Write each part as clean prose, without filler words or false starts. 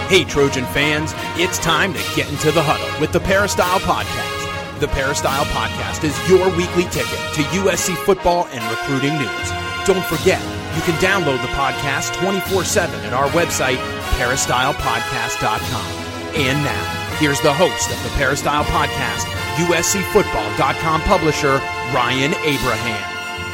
Hey, Trojan fans, it's time to get into the huddle with the Peristyle Podcast. The Peristyle Podcast is your weekly ticket to USC football and recruiting news. Don't forget, you can download the podcast 24/7 at our website, peristylepodcast.com. And now, here's the host of the Peristyle Podcast, USCFootball.com publisher, Ryan Abraham.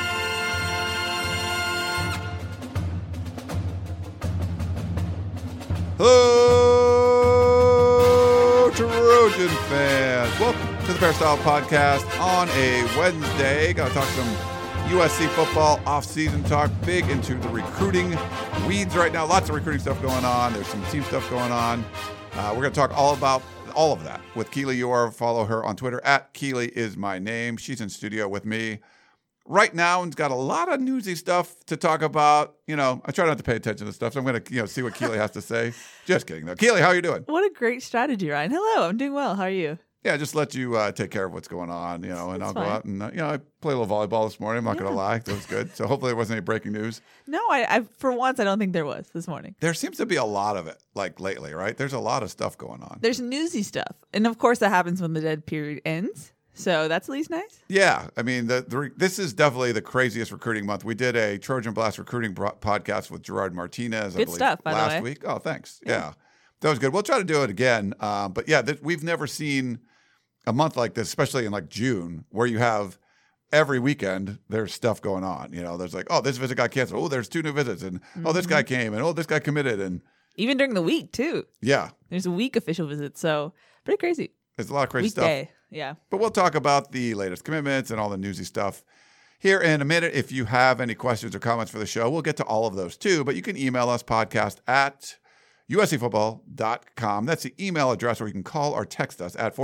Hello, Trojan fans. Welcome to the Peristyle Podcast on a Wednesday. Got to talk some USC football off-season talk. Big into the recruiting weeds right now. Lots of recruiting stuff going on. There's some team stuff going on. We're going to talk all about all of that with Keely Eure. Follow her on Twitter at Keely is my name. She's in studio with me right now and's got a lot of newsy stuff to talk about. You know, I try not to pay attention to stuff, so I'm going to see what Keely has to say. Just kidding, though. Keely, how are you doing? What a great strategy, Ryan. Hello, I'm doing well. How are you? Yeah, just let you take care of what's going on, and I'll go out and, I played a little volleyball this morning. I'm not going to lie. That was good. So hopefully there wasn't any breaking news. No, I for once, I don't think there was this morning. There seems to be a lot of it, like lately, right? There's a lot of stuff going on. There's newsy stuff. And of course, that happens when the dead period ends. So that's at least nice. Yeah. I mean, this is definitely the craziest recruiting month. We did a Trojan Blast recruiting podcast with Gerard Martinez, I believe, stuff, by the way. last week. Oh, thanks. Yeah. That was good. We'll try to do it again. But yeah, we've never seen a month like this, especially in like June, where you have every weekend there's stuff going on. There's like, oh, this visit got canceled. Oh, there's 2 new visits. And oh, this guy came. And oh, this guy committed. And even during the week, too. Yeah. There's a week official visit. So pretty crazy. There's a lot of crazy Weekday. stuff. Yeah. But we'll talk about the latest commitments and all the newsy stuff here in a minute. If you have any questions or comments for the show, we'll get to all of those too. But you can email us, podcast at uscfootball.com. That's the email address where you can call or text us at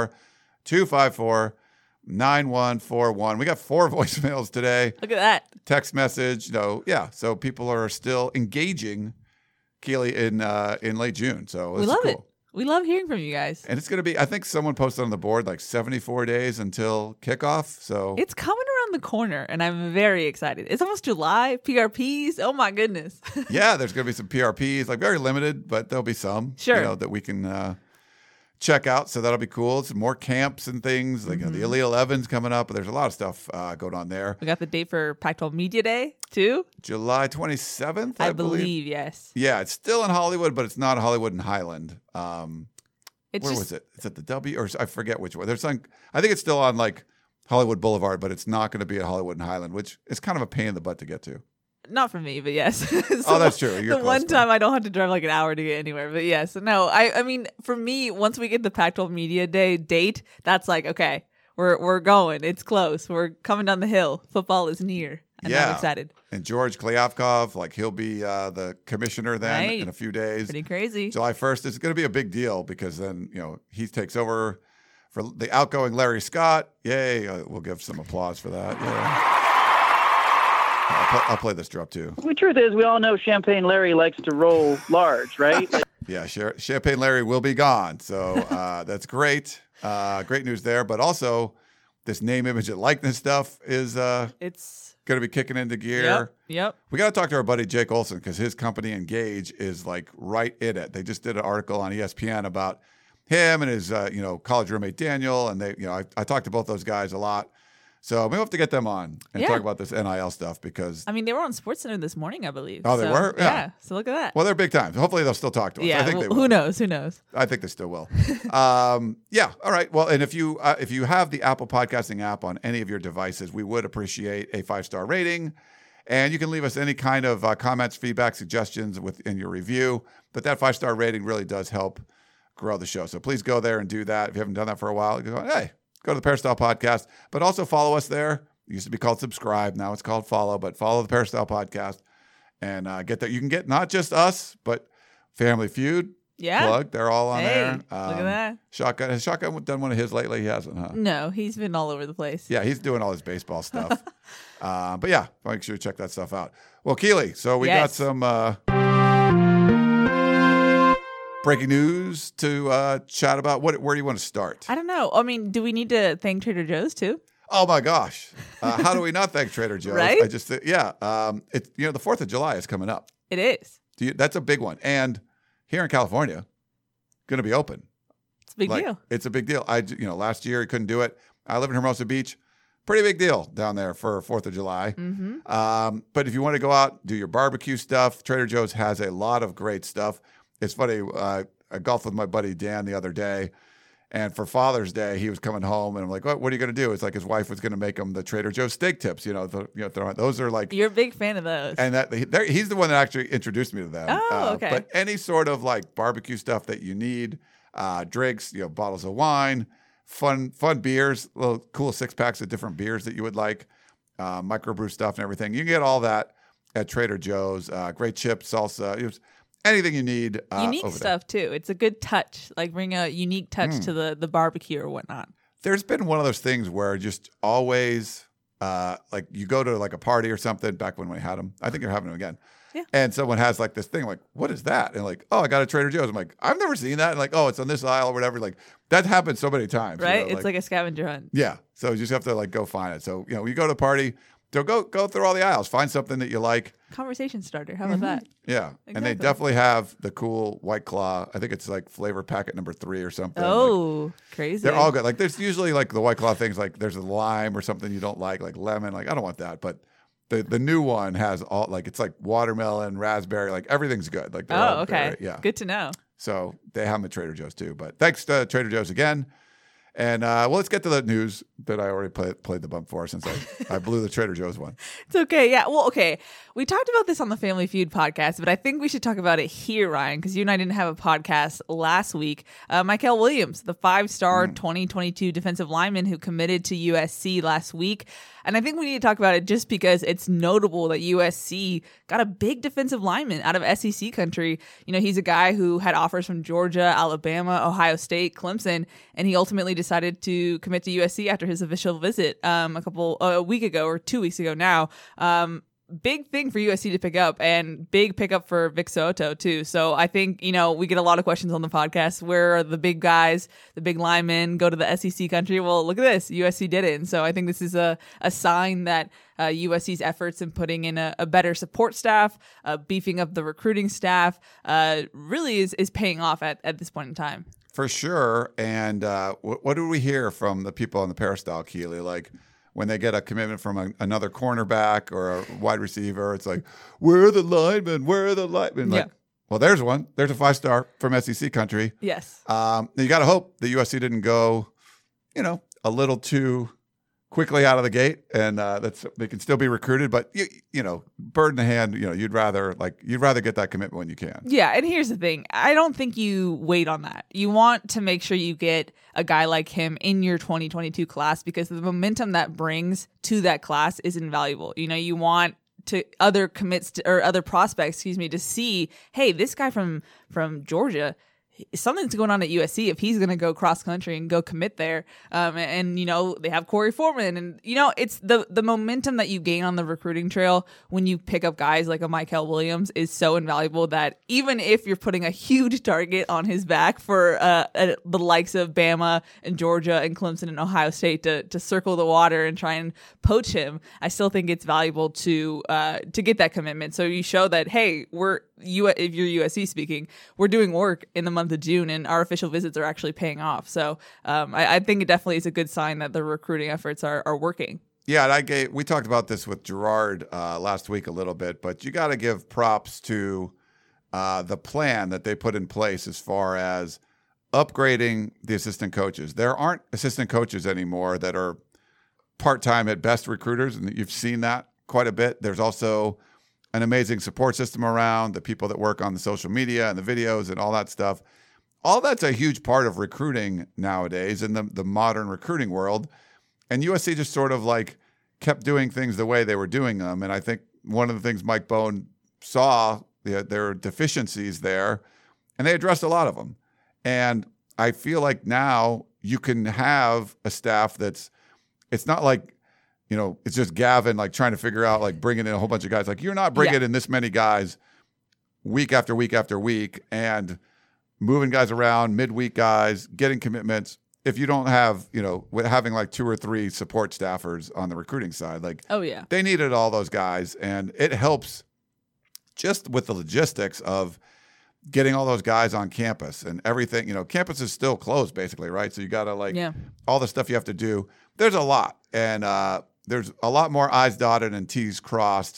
424-254-9141. We got 4 voicemails today. Look at that. Text message. So people are still engaging, Keely, in late June. So we love it. We love hearing from you guys. And it's going to be, I think someone posted on the board, like 74 days until kickoff. So it's coming around the corner, and I'm very excited. It's almost July. PRPs. Oh, my goodness. Yeah, there's going to be some PRPs, like very limited, but there'll be some that we can check out. So that'll be cool. Some more camps and things. Like the Elite 11's coming up. But there's a lot of stuff going on there. We got the date for Pac-12 Media Day, too. July 27th, I believe, yes. Yeah, it's still in Hollywood, but it's not Hollywood and Highland. Where was it? It's at the W, or I forget which one. There's some, I think it's still on like Hollywood Boulevard, but it's not going to be at Hollywood and Highland, which is kind of a pain in the butt to get to. Not for me, but yes. So oh, that's true. You're the one time I don't have to drive like an hour to get anywhere, but yes. No, I mean, for me, once we get the Pac-12 Media Day date, that's like, okay, we're going. It's close. We're coming down the hill. Football is near. And I'm excited. And George Kliavkov, like he'll be the commissioner then in a few days. Pretty crazy. July 1st is going to be a big deal because then, he takes over for the outgoing Larry Scott. Yay. We'll give some applause for that. Yeah. I'll play this drop too. The truth is, we all know Champagne Larry likes to roll large, right? Yeah, Champagne Larry will be gone. So that's great. Great news there. But also, this name, image, and likeness stuff is it's going to be kicking into gear. Yep. We got to talk to our buddy Jake Olson because his company Engage is like right in it. They just did an article on ESPN about him and his college roommate Daniel, and they I talked to both those guys a lot. So we have to get them on and talk about this NIL stuff because... I mean, they were on SportsCenter this morning, I believe. Oh, they were? Yeah. So look at that. Well, they're big time. Hopefully they'll still talk to us. Yeah, I think they will. Who knows? I think they still will. Yeah. All right. Well, and if you have the Apple Podcasting app on any of your devices, we would appreciate a 5-star rating. And you can leave us any kind of comments, feedback, suggestions within your review. But that 5-star rating really does help grow the show. So please go there and do that. If you haven't done that for a while, go, hey, go to the Peristyle Podcast, but also follow us there. It used to be called subscribe. Now it's called follow, but follow the Peristyle Podcast and get that. You can get not just us, but Family Feud. Yeah. Plug. They're all on there. Look at that. Shotgun. Has Shotgun done one of his lately? He hasn't, huh? No, he's been all over the place. Yeah, he's doing all his baseball stuff. But yeah, make sure you check that stuff out. Well, Keely, so we got some breaking news to chat about. Where do you want to start? I don't know. I mean, do we need to thank Trader Joe's too? Oh my gosh. How do we not thank Trader Joe's? Right? I just, the 4th of July is coming up. It is. That's a big one. And here in California, going to be open. It's a big deal. It's a big deal. Last year he couldn't do it. I live in Hermosa Beach. Pretty big deal down there for 4th of July. Mm-hmm. But if you want to go out, do your barbecue stuff, Trader Joe's has a lot of great stuff. It's funny. I golfed with my buddy Dan the other day. And for Father's Day, he was coming home, and I'm like, "What are you going to do?" It's like his wife was going to make him the Trader Joe's steak tips. Those are like You're a big fan of those. And he's the one that actually introduced me to them. Oh, okay. But any sort of like barbecue stuff that you need, drinks, bottles of wine, fun beers, little cool 6-packs of different beers that you would like, microbrew stuff and everything. You can get all that at Trader Joe's. Great chips, salsa. Anything you need. Unique stuff, too. It's a good touch. Like bring a unique touch to the barbecue or whatnot. There's been one of those things where just always, like you go to like a party or something back when we had them. I think you're having them again. Yeah. And someone has like this thing like, what is that? And like, oh, I got a Trader Joe's. I'm like, I've never seen that. And like, oh, it's on this aisle or whatever. Like that happens so many times. Right? It's like a scavenger hunt. Yeah. So you just have to like go find it. So, you go to a party, go through all the aisles, find something that you like. Conversation starter. How about that? Yeah. Exactly. And they definitely have the cool White Claw. I think it's like flavor packet number 3 or something. Oh, crazy. They're all good. Like there's usually like the White Claw things, like there's a lime or something you don't like lemon. Like I don't want that. But the new one has all like, it's like watermelon, raspberry, like everything's good. Like okay. Yeah. Good to know. So they have them at Trader Joe's too. But thanks to Trader Joe's again. And let's get to the news that I already played the bump for since I blew the Trader Joe's one. It's okay. Yeah. Well, okay. We talked about this on the Family Feud podcast, but I think we should talk about it here, Ryan, because you and I didn't have a podcast last week. Mykel Williams, the 5-star 2022 defensive lineman who committed to USC last week. And I think we need to talk about it just because it's notable that USC got a big defensive lineman out of SEC country. He's a guy who had offers from Georgia, Alabama, Ohio State, Clemson, and he ultimately decided to commit to USC after his official visit a week ago or 2 weeks ago now. Big thing for USC to pick up, and big pickup for Vic So'oto too. So I think, we get a lot of questions on the podcast. Where are the big guys, the big linemen go to the SEC country? Well, look at this. USC did it. And so I think this is a sign that USC's efforts in putting in a better support staff, beefing up the recruiting staff, really is paying off at this point in time. For sure. And what do we hear from the people on the Peristyle, Keely? Like, when they get a commitment from another cornerback or a wide receiver, it's like, where are the linemen? Where are the linemen? Like, well, there's one. There's a 5-star from SEC country. Yes. You got to hope the USC didn't go, a little too quickly out of the gate, and they can still be recruited. But bird in the hand, you'd rather get that commitment when you can. Yeah, and here's the thing: I don't think you wait on that. You want to make sure you get a guy like him in your 2022 class because the momentum that brings to that class is invaluable. You want to other commits or other prospects, to see, hey, this guy from Georgia, something's going on at USC if he's going to go cross country and go commit there. And they have Corey Foreman, and it's the momentum that you gain on the recruiting trail when you pick up guys like a Mykel Williams is so invaluable that even if you're putting a huge target on his back for the likes of Bama and Georgia and Clemson and Ohio State to circle the water and try and poach him, I still think it's valuable to get that commitment. So you show that, hey, if you're USC speaking, we're doing work in the month of June, and our official visits are actually paying off. So I think it definitely is a good sign that the recruiting efforts are working. Yeah, and we talked about this with Gerard last week a little bit, but you got to give props to the plan that they put in place as far as upgrading the assistant coaches. There aren't assistant coaches anymore that are part-time at best recruiters, and you've seen that quite a bit. There's also an amazing support system around, the people that work on the social media and the videos and all that stuff. All that's a huge part of recruiting nowadays in the modern recruiting world. And USC just sort of like kept doing things the way they were doing them. And I think one of the things Mike Bohn saw, there are deficiencies there, and they addressed a lot of them. And I feel like now you can have a staff it's not like, it's just Gavin like trying to figure out like bringing in a whole bunch of guys. Like you're not bringing in this many guys week after week after week and moving guys around, midweek guys, getting commitments. If you don't have, having like 2 or 3 support staffers on the recruiting side, like they needed all those guys, and it helps just with the logistics of getting all those guys on campus and everything. Campus is still closed basically, right? So you got to all the stuff you have to do. There's a lot, and there's a lot more I's dotted and T's crossed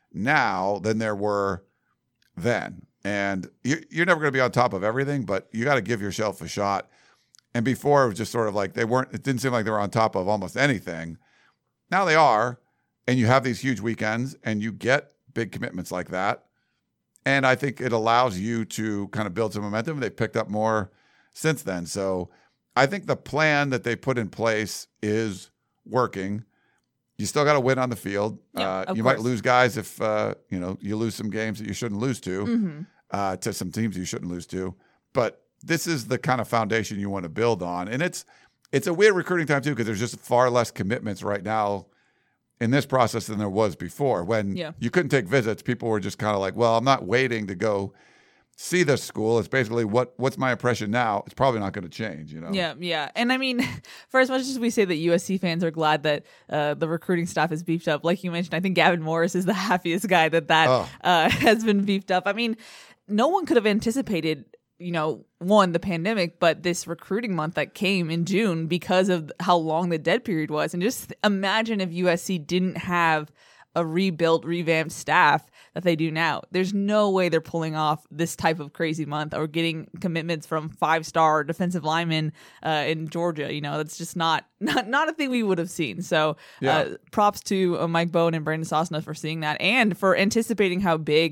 now than there were then. And you're never going to be on top of everything, but you got to give yourself a shot. And before, it was just sort of like it didn't seem like they were on top of almost anything. Now they are, and you have these huge weekends, and you get big commitments like that. And I think it allows you to kind of build some momentum. They've picked up more since then. So I think the plan that they put in place is working. You still got to win on the field. You might lose guys if you lose some games that you shouldn't lose to some teams you shouldn't lose to. But this is the kind of foundation you want to build on. And it's a weird recruiting time too, because there's just far less commitments right now in this process than there was before. When you couldn't take visits, people were just kind of like, well, I'm not waiting to go see this school. It's basically what's my impression now? It's probably not going to change, Yeah. And I mean, for as much as we say that USC fans are glad that the recruiting staff is beefed up, like you mentioned, I think Gavin Morris is the happiest guy that has been beefed up. I mean, no one could have anticipated the pandemic, but this recruiting month that came in June because of how long the dead period was. And just imagine if USC didn't have a revamped staff that they do now. There's no way they're pulling off this type of crazy month or getting commitments from 5-star defensive linemen in Georgia. That's just not a thing we would have seen. So props to Mike Bowen and Brandon Sosna for seeing that and for anticipating how big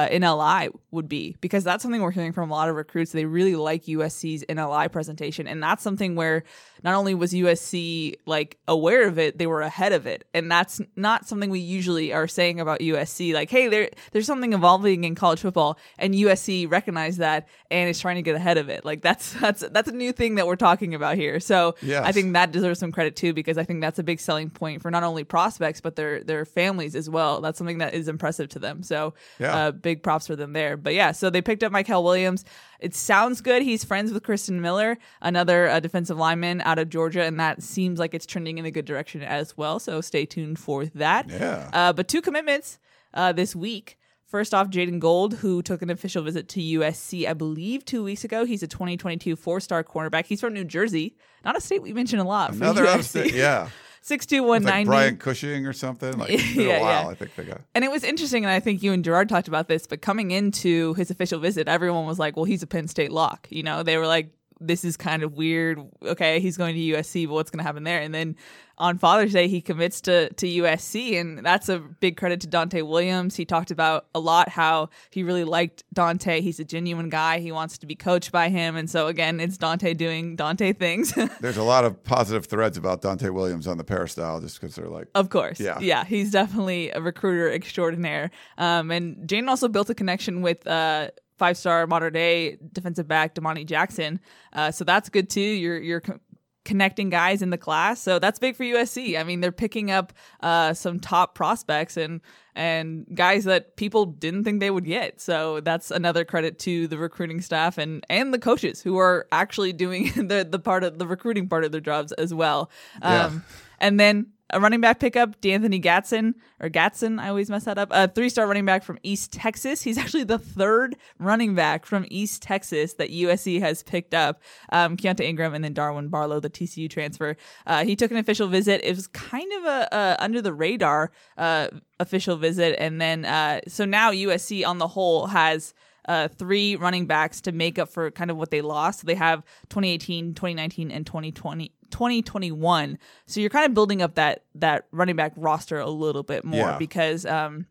NLI would be, because that's something we're hearing from a lot of recruits. They really like USC's NLI presentation, and that's something where not only was USC aware of it, they were ahead of it, and that's not something we usually are saying about USC. Like, hey, there's something evolving in college football, and USC recognized that and is trying to get ahead of it. Like that's a new thing that we're talking about here. So I think that deserves some credit too, because I think that's a big selling point for not only prospects but their families as well. That's something that is impressive to them. So big props for them there. But so they picked up Mykel Williams. It sounds good. He's friends with Kristen Miller, another defensive lineman out of Georgia, and that seems like it's trending in a good direction as well. So stay tuned for that. Yeah. But 2 commitments this week. First off, Jaden Gold, who took an official visit to USC, I believe 2 weeks ago. He's a 2022 4-star cornerback. He's from New Jersey, not a state we mention a lot. Another out of state, 6'2", 190. Like Brian Cushing or something. It's been a while, I think they got. And it was interesting, and I think you and Gerard talked about this, but coming into his official visit, everyone was like, well, he's a Penn State lock. They were like, this is kind of weird. Okay, he's going to USC, but what's going to happen there? And then on Father's Day, he commits to USC, and that's a big credit to Dante Williams. He talked about a lot how he really liked Dante. He's a genuine guy. He wants to be coached by him. And so, again, it's Dante doing Dante things. There's a lot of positive threads about Dante Williams on the Peristyle just because they're like... Of course. Yeah, he's definitely a recruiter extraordinaire. And Jane also built a connection with... 5-star modern-day defensive back Damani Jackson. So that's good, too. You're connecting guys in the class. So that's big for USC. I mean, they're picking up some top prospects and guys that people didn't think they would get. So that's another credit to the recruiting staff and the coaches who are actually doing the part of the recruiting part of their jobs as well. And then a running back pickup, D'Anthony Gatson, I always mess that up. A 3-star running back from East Texas. He's actually the 3rd running back from East Texas that USC has picked up. Keontae Ingram and then Darwin Barlow, the TCU transfer. He took an official visit. It was kind of a under the radar official visit. And then so now USC on the whole has 3 running backs to make up for kind of what they lost. So they have 2018, 2019, and 2021. So you're kind of building up that running back roster a little bit more because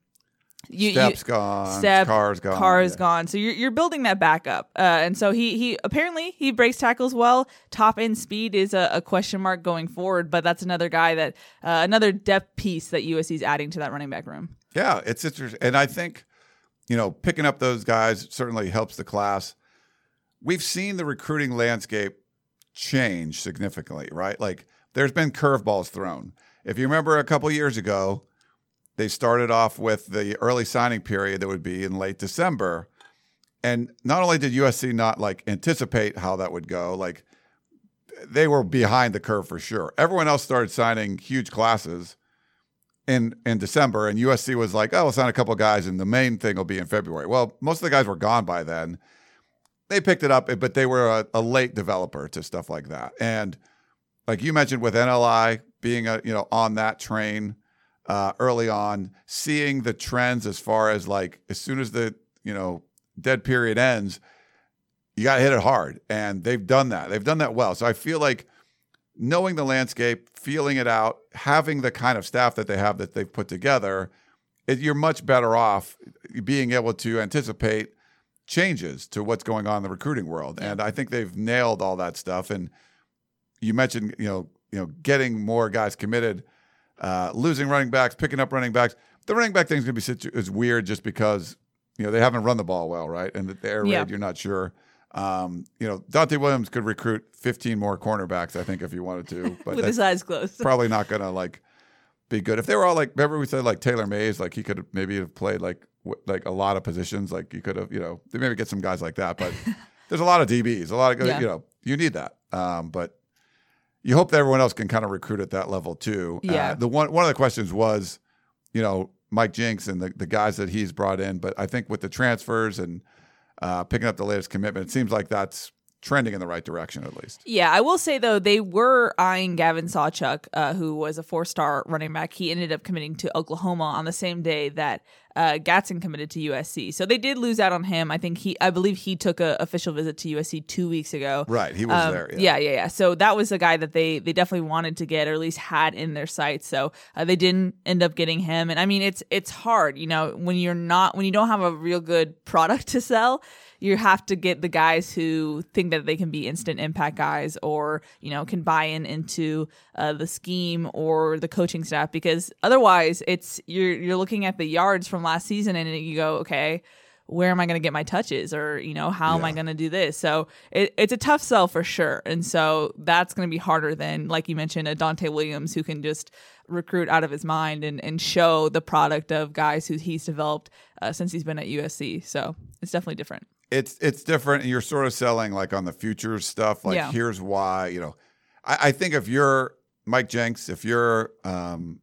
Steps gone, Carr's gone. So you're building that back up. And so he apparently he breaks tackles well. Top end speed is a question mark going forward, but that's another guy that another depth piece that USC is adding to that running back room. Yeah, it's interesting, and I think picking up those guys certainly helps the class. We've seen the recruiting landscape change significantly, right? Like there's been curveballs thrown. If you remember a couple years ago, they started off with the early signing period that would be in late December. And not only did USC not anticipate how that would go, they were behind the curve for sure. Everyone else started signing huge classes in December, and USC was like, oh, we'll sign a couple of guys and the main thing will be in February. Well, most of the guys were gone by then. they picked it up, but they were a late developer to stuff like that. And like you mentioned with NLI being on that train early on, seeing the trends as far as like as soon as the dead period ends, you got to hit it hard, and they've done that. They've done that well. So I feel like knowing the landscape, feeling it out, having the kind of staff that they have that they've put together, you're much better off being able to anticipate changes to what's going on in the recruiting world. And I think they've nailed all that stuff. And you mentioned, getting more guys committed, losing running backs, picking up running backs. The running back thing is going to be is weird just because, they haven't run the ball well, right? And the air raid, you're not sure. Dante Williams could recruit 15 more cornerbacks, I think, if he wanted to. But with his eyes closed. Probably not going to be good. If they were all remember we said Taylor Mays, he could maybe have played a lot of positions. You could have, they maybe get some guys like that. But there's a lot of DBs, a lot of, you need that. But you hope that everyone else can kind of recruit at that level too. Yeah. One of the questions was, Mike Jinks and the guys that he's brought in. But I think with the transfers and picking up the latest commitment, it seems like that's trending in the right direction at least. Yeah, I will say though, they were eyeing Gavin Sawchuk, who was a 4-star running back. He ended up committing to Oklahoma on the same day that Gatson committed to USC. So they did lose out on him. I believe he took an official visit to USC 2 weeks ago. Right, he was there. Yeah. So that was a guy that they definitely wanted to get, or at least had in their sights. So they didn't end up getting him. And I mean, it's hard, when you don't have a real good product to sell. You have to get the guys who think that they can be instant impact guys, or can buy into the scheme or the coaching staff, because otherwise you're looking at the yards from last season and you go, okay, where am I going to get my touches, or how am I going to do this? So it's a tough sell for sure, and so that's going to be harder than, like you mentioned, a Dante Williams who can just recruit out of his mind and show the product of guys who he's developed since he's been at USC. So it's definitely different. It's different, and you're sort of selling on the futures stuff. Here's why. I think if you're Mike Jenks, if you're Graham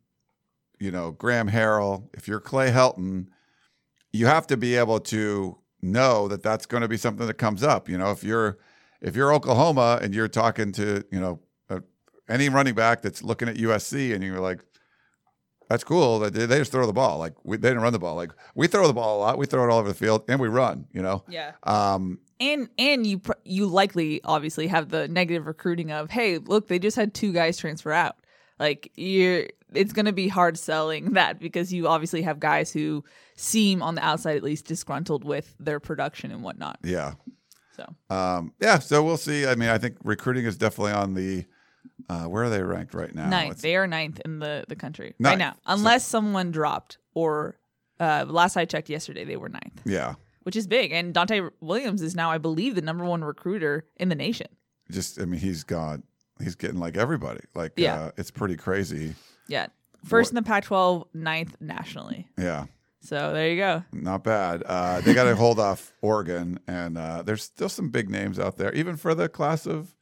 Harrell, if you're Clay Helton, you have to be able to know that that's going to be something that comes up. If you're Oklahoma and you're talking to any running back that's looking at USC, and you're like, that's cool. They just throw the ball. They didn't run the ball. We throw the ball a lot. We throw it all over the field, and we run. Yeah. And you likely obviously have the negative recruiting of, hey, look, they just had 2 guys transfer out. It's going to be hard selling that, because you obviously have guys who seem on the outside at least disgruntled with their production and whatnot. Yeah. So. So we'll see. I mean, I think recruiting is definitely on the. Where are they ranked right now? 9th. They are 9th in the country Ninth. right now, unless someone dropped, or last I checked yesterday, they were 9th. Yeah, which is big. And Dante Williams is now, I believe, the #1 recruiter in the nation. He's getting everybody. It's pretty crazy. Yeah, first in the Pac-12, 9th nationally. Yeah. So there you go. Not bad. They got to hold off Oregon, and there's still some big names out there, even for the class of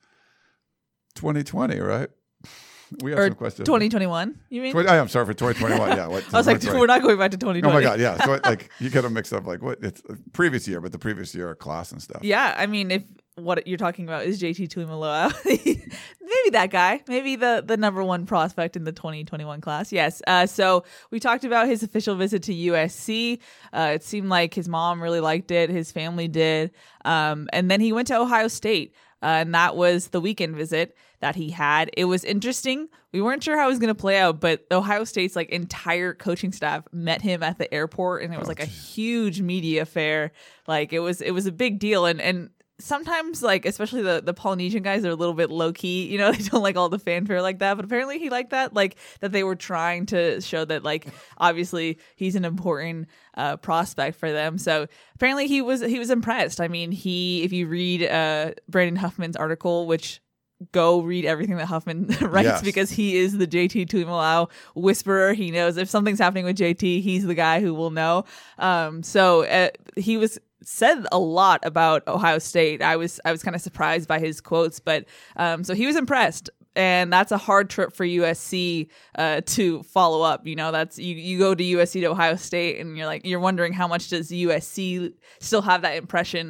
2020, right? We have some questions. 2021, you mean? I'm sorry, for 2021. Yeah. I was like, we're not going back to 2020. Oh my God, yeah. So you get them mixed up. What? It's previous year, but the previous year class and stuff. Yeah, I mean, if what you're talking about is JT Tuimoloau, maybe that guy, maybe the #1 prospect in the 2021 class. Yes. So we talked about his official visit to USC. It seemed like his mom really liked it. His family did. And then he went to Ohio State. And that was the weekend visit that he had. It was interesting. We weren't sure how it was going to play out, but Ohio State's entire coaching staff met him at the airport, and it was a huge media affair. It was a big deal. And sometimes, especially the Polynesian guys are a little bit low key, they don't like all the fanfare like that. But apparently he liked that, that they were trying to show that, obviously he's an important prospect for them. So apparently he was impressed. I mean, if you read Brandon Huffman's article, which go read everything that Huffman writes, yes, because he is the JT Tuimoloau whisperer. He knows if something's happening with JT, he's the guy who will know. So he was said a lot about Ohio State. I was kind of surprised by his quotes, but so he was impressed. And that's a hard trip for USC to follow up. That's you go to USC to Ohio State, and you're wondering how much does USC still have that impression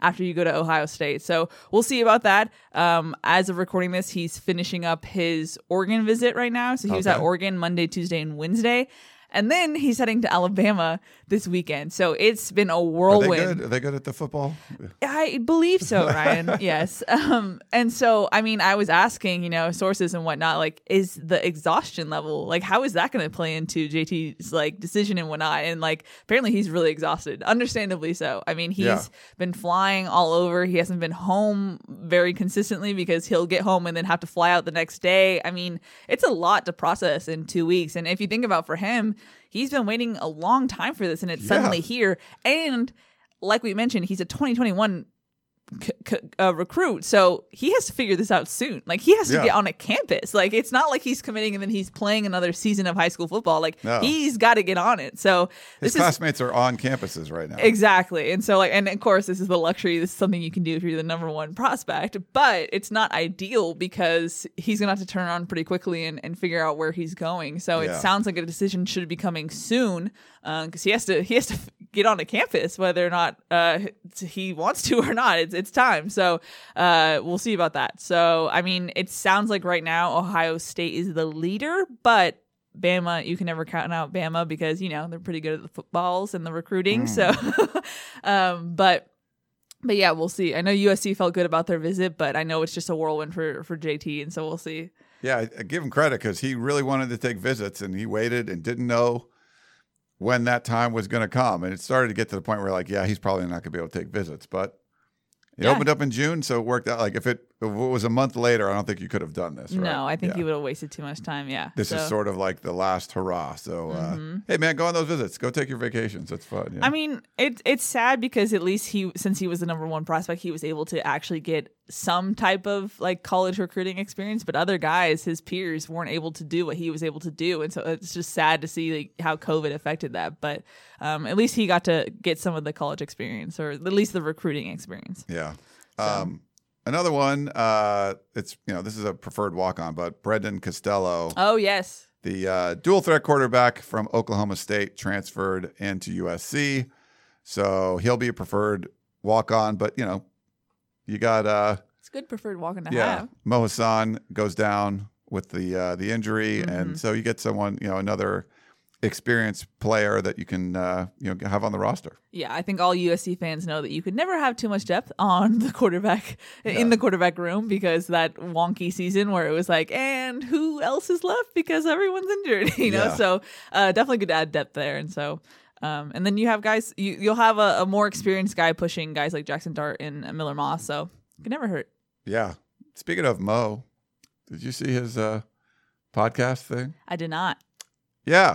after you go to Ohio State. So we'll see about that. As of recording this, he's finishing up his Oregon visit right now. So he was at Oregon Monday, Tuesday, and Wednesday. And then he's heading to Alabama this weekend. So it's been a whirlwind. Are they good at the football? I believe so, Ryan. Yes. And so, I mean, I was asking, sources and whatnot, like, is the exhaustion level, like, how is that going to play into JT's, like, decision and whatnot? And, like, apparently he's really exhausted, understandably so. I mean, he's been flying all over. He hasn't been home very consistently because he'll get home and then have to fly out the next day. I mean, it's a lot to process in 2 weeks. And if you think about for him, he's been waiting a long time for this, and it's suddenly here. And like we mentioned, he's a 2021 recruit, so he has to figure this out soon. Like, he has to get on a campus. Like, it's not like he's committing and then he's playing another season of high school football. Like, he's got to get on it. So his classmates are on campuses right now. Exactly. And so, like, and of course, this is the luxury. This is something you can do if you're the number one prospect, but it's not ideal because he's going to have to turn around pretty quickly and figure out where he's going. So it sounds like a decision should be coming soon because he has to get on a campus, whether or not he wants to or not. It's time. So we'll see about that. So, I mean, it sounds like right now Ohio State is the leader, but Bama, you can never count out Bama because, they're pretty good at the footballs and the recruiting. So, but yeah, we'll see. I know USC felt good about their visit, but I know it's just a whirlwind for JT. And so we'll see. Yeah, I give him credit because he really wanted to take visits and he waited and didn't know when that time was going to come. And it started to get to the point where, like, he's probably not going to be able to take visits, but it opened up in June, so it worked out. Like, if it was a month later, I don't think you could have done this. Right? No, I think you would have wasted too much time. Yeah, this is sort of like the last hurrah. So, hey man, go on those visits. Go take your vacations. It's fun. I mean, it's sad because at least since he was the number one prospect, he was able to actually get some type of, like, college recruiting experience. But other guys, his peers, weren't able to do what he was able to do, and so it's just sad to see, like, how COVID affected that. But at least he got to get some of the college experience, or at least the recruiting experience. Yeah. Another one, it's, this is a preferred walk-on, but Brendan Costello. Oh, yes. The dual threat quarterback from Oklahoma State transferred into USC. So he'll be a preferred walk-on, but, you got... it's a good preferred walk-on to have. Mo Hassan goes down with the injury, and so you get someone, another experienced player that you can have on the roster. Yeah, I think all USC fans know that you could never have too much depth on the quarterback in the quarterback room, because that wonky season where it was like, and who else is left because everyone's injured, So definitely good to add depth there. And so and then you have guys, you'll have a more experienced guy pushing guys like Jackson Dart and Miller Moss, so it can never hurt. Yeah. Speaking of Mo, did you see his podcast thing? I did not. Yeah.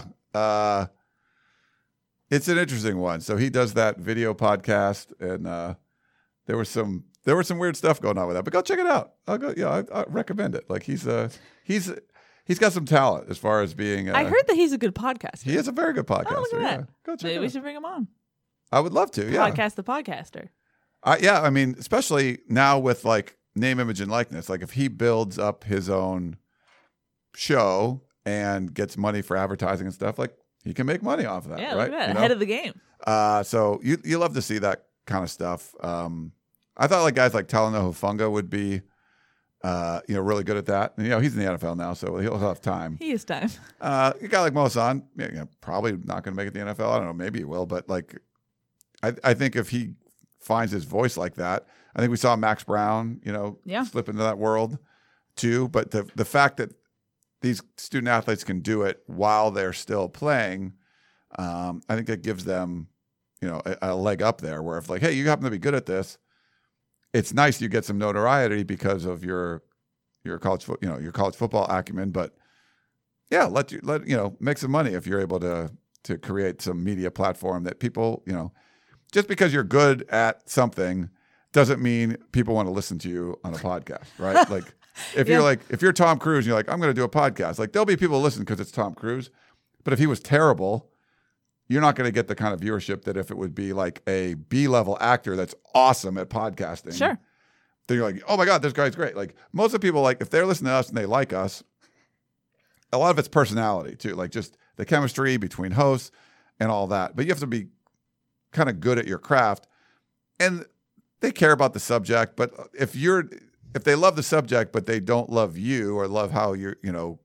It's an interesting one. So he does that video podcast, and there was some weird stuff going on with that. But go check it out. I recommend it. Like, he's got some talent as far as being. I heard that he's a good podcaster. He is a very good podcaster. Oh, look at that. Go check Maybe it out. we should bring him on. I would love to. Yeah. Podcast the podcaster. I mean, especially now with, like, name, image, and likeness. Like, if he builds up his own show and gets money for advertising and stuff, like, he can make money off of that. Yeah, right? Look at that. Ahead of the game. So you love to see that kind of stuff. I thought, like, guys like Talanoa Hufanga would be, really good at that. And, he's in the NFL now, so he'll have time. He has time. A guy like Mo Hassan, probably not going to make it to the NFL. I don't know. Maybe he will, but, like, I think if he finds his voice like that, I think we saw Max Brown, slip into that world too. But the fact that these student athletes can do it while they're still playing, I think it gives them, a leg up there. Where if, like, hey, you happen to be good at this, it's nice you get some notoriety because of your college football acumen. But yeah, let make some money if you're able to create some media platform that people, just because you're good at something doesn't mean people want to listen to you on a podcast, right? Like, if you're Tom Cruise and you're like, I'm going to do a podcast, like, there'll be people listen because it's Tom Cruise. But if he was terrible, you're not going to get the kind of viewership that if it would be like a B-level actor that's awesome at podcasting. Sure. Then you're like, oh my God, this guy's great. Like, most of the people, like, if they're listening to us and they like us, a lot of it's personality too, like just the chemistry between hosts and all that. But you have to be kind of good at your craft. And they care about the subject, but if they love the subject but they don't love you or love how you're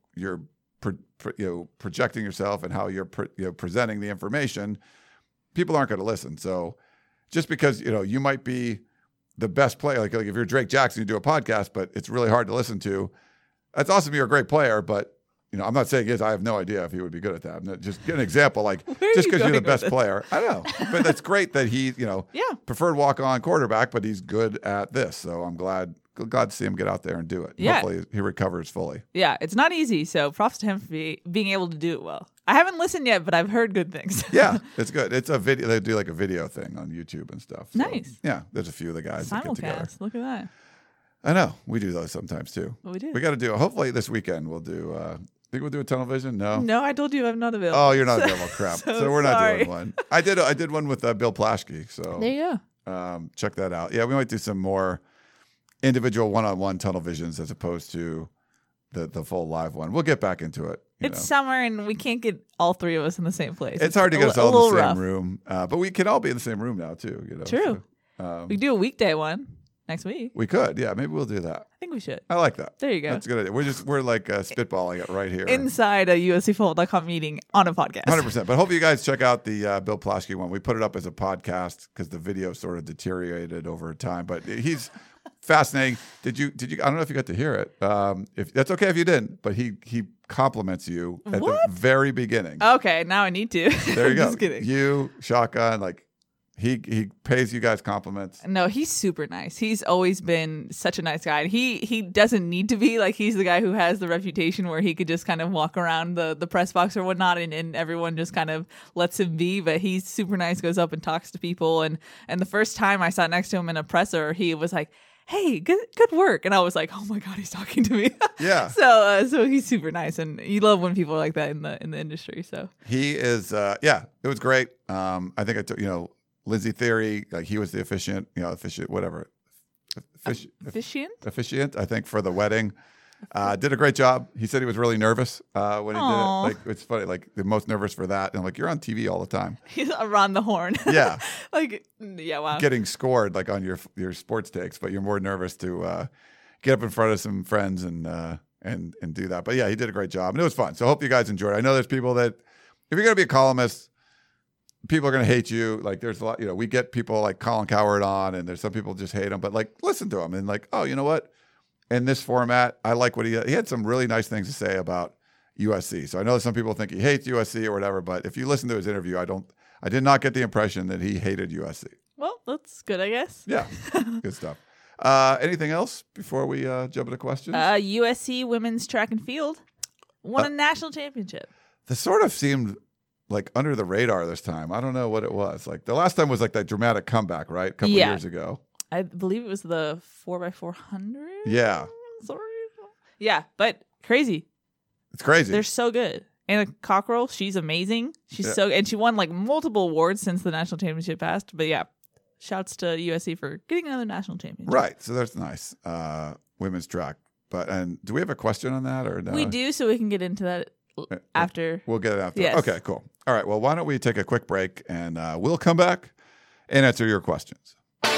projecting yourself and how you're presenting the information, people aren't going to listen. So just because you might be the best player, like if you're Drake Jackson, you do a podcast, but it's really hard to listen to. That's awesome. You're a great player, but I'm not saying I have no idea if he would be good at that. I'm just get an example, like just because you're the best player. I know, but that's great that he, preferred walk-on quarterback, but he's good at this. So I'm glad to see him get out there and do it. Yeah. Hopefully he recovers fully. Yeah, it's not easy. So props to him for being able to do it well. I haven't listened yet, but I've heard good things. Yeah, it's good. It's a video. They do like a video thing on YouTube and stuff. So, nice. Yeah, there's a few of the guys that get together. Simulcast. Look at that. I know. We do those sometimes too. Well, we do. We got to do. Hopefully this weekend we'll do. Think we'll do a tunnel vision? No. No, I told you I'm not available. Oh, you're not available. Crap. So we're not sorry. doing one. I did one with Bill Plaschke. So There you go. Check that out. Yeah, we might do some more individual one-on-one tunnel visions as opposed to the full live one. We'll get back into it. It's summer and we can't get all three of us in the same place. It's hard to get us all in the same rough. room, but we can all be in the same room now too. True. So, we could do a weekday one next week. we could. Yeah, maybe we'll do that. I think we should. I like that. There you go. That's a good idea. We're like spitballing it right here. Inside a USCfootball.com meeting on a podcast. 100%. But hopefully you guys check out the Bill Plaschke one. We put it up as a podcast because the video sort of deteriorated over time. But he's fascinating. Did you? I don't know if you got to hear it. If that's okay if you didn't, but he compliments you at the very beginning. Okay, now I need to. There you go. Just kidding. You, Shotgun, like he pays you guys compliments. No, he's super nice. He's always been such a nice guy. He doesn't need to be. Like, he's the guy who has the reputation where he could just kind of walk around the press box or whatnot and everyone just kind of lets him be. But he's super nice, goes up and talks to people. And the first time I sat next to him in a presser, he was like, "Hey, good work." And I was like, "Oh my God, he's talking to me." Yeah. So he's super nice. And you love when people are like that in the industry. So he is, it was great. I think I took, Lindsay Theory, like he was the officiant, whatever. Officiant, I think, for the wedding. Did a great job. He said he was really nervous when he did it. Like, it's funny, like the most nervous for that. And I'm like, you're on TV all the time. He's around the horn. Yeah. Wow. Getting scored like on your sports takes, but you're more nervous to get up in front of some friends and do that. But yeah, he did a great job. And it was fun. So I hope you guys enjoyed it. I know there's people that, if you're going to be a columnist, people are going to hate you. Like there's a lot, we get people like Colin Cowherd on, and there's some people just hate him, but like listen to him and like, oh, you know what? In this format, I like what he had some really nice things to say about USC. So I know some people think he hates USC or whatever, but if you listen to his interview, I did not get the impression that he hated USC. Well, that's good, I guess. Yeah, good stuff. Anything else before we jump into questions? USC women's track and field won a national championship. This sort of seemed like under the radar this time. I don't know what it was. Like the last time was like that dramatic comeback, right? A couple years ago. I believe it was the 4x400. Yeah. Sorry. Yeah, but crazy. It's crazy. They're so good. Anna Cockrell, she's amazing. And she won like multiple awards since the national championship passed. But yeah, shouts to USC for getting another national championship. Right. So that's nice. Women's track. And do we have a question on that or no? We do, so we can get into that after. We'll get it after. Yes. Okay, cool. All right. Well, why don't we take a quick break and we'll come back and answer your questions.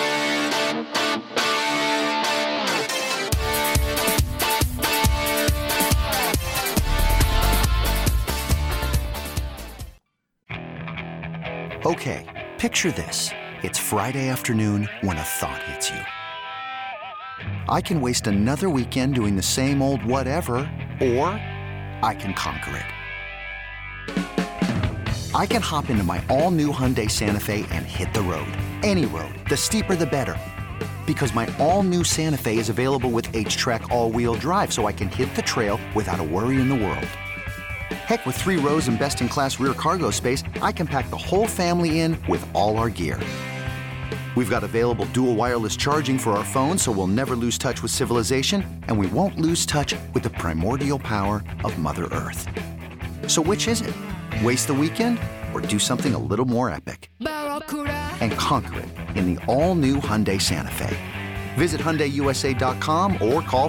Okay, picture this. It's Friday afternoon when a thought hits you. I can waste another weekend doing the same old whatever, or I can conquer it. I can hop into my all-new Hyundai Santa Fe and hit the road. Any road. The steeper, the better. Because my all-new Santa Fe is available with H-Track all-wheel drive, so I can hit the trail without a worry in the world. Heck, with 3 rows and best-in-class rear cargo space, I can pack the whole family in with all our gear. We've got available dual wireless charging for our phones, so we'll never lose touch with civilization, and we won't lose touch with the primordial power of Mother Earth. So which is it? Waste the weekend or do something a little more epic? And conquer it in the all-new Hyundai Santa Fe. Visit HyundaiUSA.com or call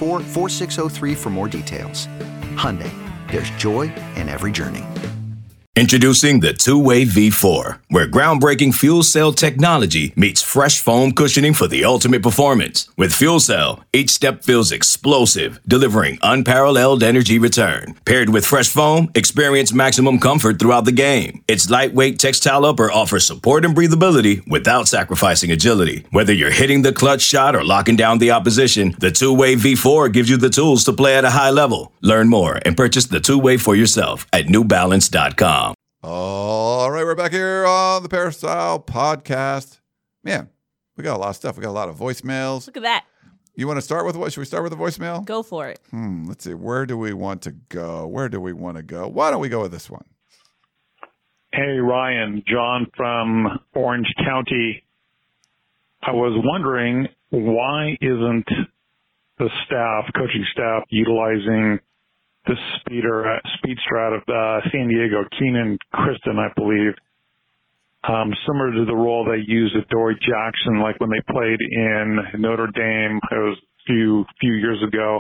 562-314-4603 for more details. Hyundai, there's joy in every journey. Introducing the Two-Way V4, where groundbreaking fuel cell technology meets fresh foam cushioning for the ultimate performance. With Fuel Cell, each step feels explosive, delivering unparalleled energy return. Paired with fresh foam, experience maximum comfort throughout the game. Its lightweight textile upper offers support and breathability without sacrificing agility. Whether you're hitting the clutch shot or locking down the opposition, the Two-Way V4 gives you the tools to play at a high level. Learn more and purchase the Two-Way for yourself at newbalance.com. All right, we're back here on the Peristyle Podcast. Man, we got a lot of stuff. We got a lot of voicemails. Look at that. You want to start with what? Should we start with the voicemail? Go for it. Let's see. Where do we want to go? Why don't we go with this one? Hey, Ryan. John from Orange County. I was wondering, why isn't the coaching staff, utilizing the speedster out of San Diego, Keenan Kristen, I believe, similar to the role they used with Dory Jackson, like when they played in Notre Dame. It was a few years ago.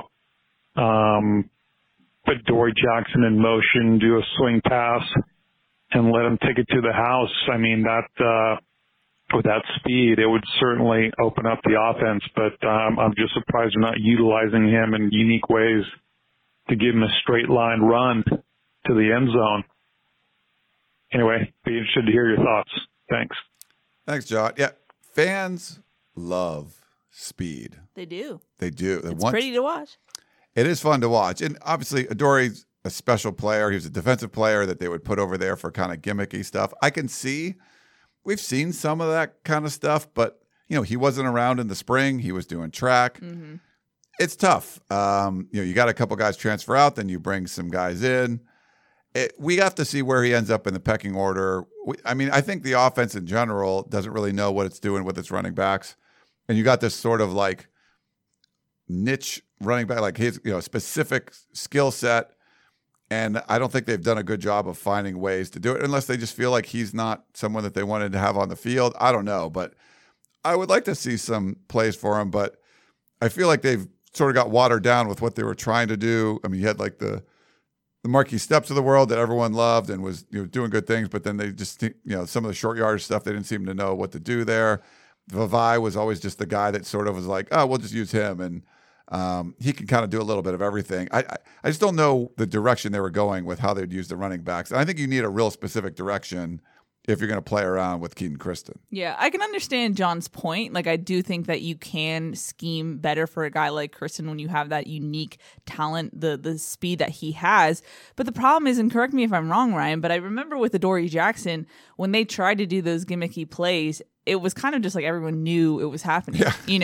Put Dory Jackson in motion, do a swing pass, and let him take it to the house. I mean, that with that speed, it would certainly open up the offense. But I'm just surprised they're not utilizing him in unique ways to give him a straight line run to the end zone. Anyway, be interested to hear your thoughts. Thanks. Thanks, John. Yeah, fans love speed. They do. They do. It's pretty to watch. It is fun to watch. And obviously, Adore's a special player. He was a defensive player that they would put over there for kind of gimmicky stuff. I can see, we've seen some of that kind of stuff, but, he wasn't around in the spring. He was doing track. Mm-hmm. It's tough. You got a couple guys transfer out, then you bring some guys in. We have to see where he ends up in the pecking order. I think the offense in general doesn't really know what it's doing with its running backs. And you got this sort of like niche running back, like his specific skill set. And I don't think they've done a good job of finding ways to do it, unless they just feel like he's not someone that they wanted to have on the field. I don't know, but I would like to see some plays for him. But I feel like they've sort of got watered down with what they were trying to do. I mean, you had like the Marquis Steps of the world that everyone loved and was doing good things, but then they just some of the short yardage stuff, they didn't seem to know what to do there. Vavai was always just the guy that sort of was like, oh, we'll just use him, and he can kind of do a little bit of everything. I just don't know the direction they were going with how they'd use the running backs, and I think you need a real specific direction if you're going to play around with Keenan Kristen. Yeah, I can understand John's point. Like, I do think that you can scheme better for a guy like Kristen when you have that unique talent, the speed that he has. But the problem is, and correct me if I'm wrong, Ryan, but I remember with Adoree Jackson, when they tried to do those gimmicky plays, it was kind of just like everyone knew it was happening,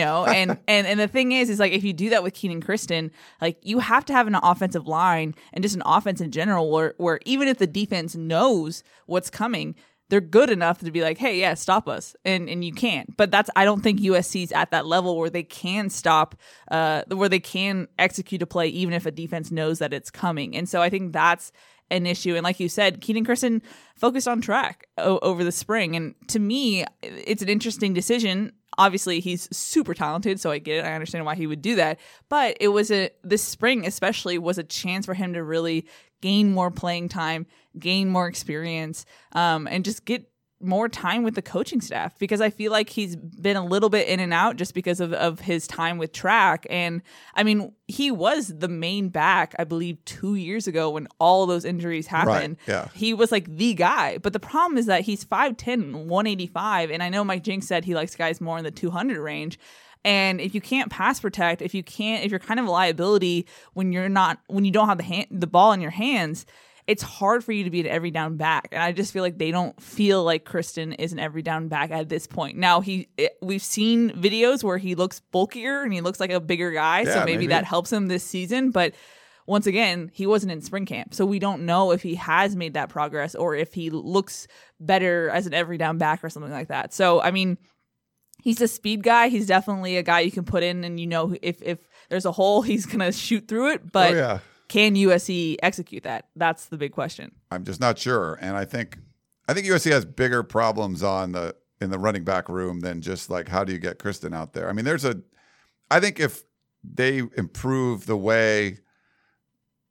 And the thing is like, if you do that with Keenan Kristen, like, you have to have an offensive line and just an offense in general where even if the defense knows what's coming, they're good enough to be like, hey, yeah, stop us. And you can't. But I don't think USC's at that level where they can stop, where they can execute a play even if a defense knows that it's coming. And so I think that's an issue. And like you said, Keenan Kristen focused on track over the spring. And to me, it's an interesting decision. Obviously, he's super talented, so I get it. I understand why he would do that. But it was this spring especially was a chance for him to really gain more playing time, gain more experience, and just get more time with the coaching staff, because I feel like he's been a little bit in and out just because of his time with track. And I mean, he was the main back, I believe, 2 years ago when all those injuries happened. Right, yeah. He was like the guy. But the problem is that he's 5'10", 185. And I know Mike Jinks said he likes guys more in the 200 range. And if you can't pass protect, if you're kind of a liability when you don't have the ball in your hands, it's hard for you to be an every down back. And I just feel like they don't feel like Kristen is an every down back at this point. Now, we've seen videos where he looks bulkier and he looks like a bigger guy. Yeah, so maybe that helps him this season. But once again, he wasn't in spring camp. So we don't know if he has made that progress or if he looks better as an every down back or something like that. So, I mean, he's a speed guy. He's definitely a guy you can put in, and if there's a hole, he's going to shoot through it. But can USC execute that? That's the big question. I'm just not sure. And I think USC has bigger problems in the running back room than just like, how do you get Kristen out there? I mean, I think if they improve the way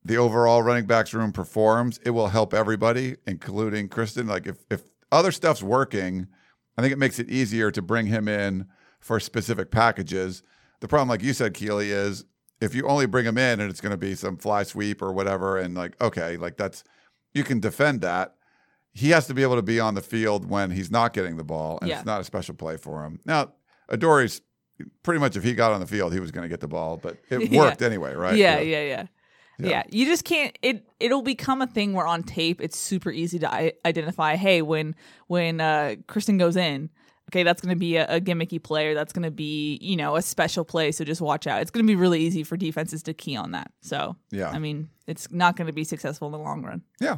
the overall running backs room performs, it will help everybody, including Kristen. Like if other stuff's working, I think it makes it easier to bring him in for specific packages. The problem, like you said, Keely, is if you only bring him in and it's going to be some fly sweep or whatever, and like, okay, like that's, you can defend that. He has to be able to be on the field when he's not getting the ball, and it's not a special play for him. Now, Adoree', pretty much if he got on the field, he was going to get the ball, but it worked anyway, right? Yeah, you just can't. It'll become a thing where on tape it's super easy to identify. Hey, when Kristen goes in, okay, that's going to be a gimmicky player. That's going to be a special play. So just watch out. It's going to be really easy for defenses to key on that. So I mean, it's not going to be successful in the long run. Yeah.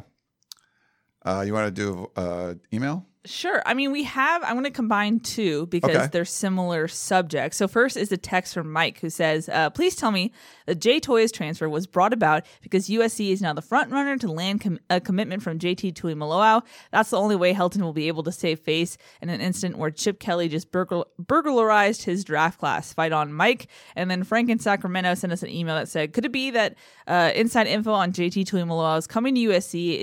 You want to do email? Sure. I mean, I'm going to combine two because they're similar subjects. So first is a text from Mike who says, please tell me that Jay Toya's transfer was brought about because USC is now the front runner to land a commitment from JT Tuimoloau. That's the only way Helton will be able to save face in an instant where Chip Kelly just burglarized his draft class. Fight on, Mike. And then Frank in Sacramento sent us an email that said, could it be that inside info on JT Tuimoloau's coming to USC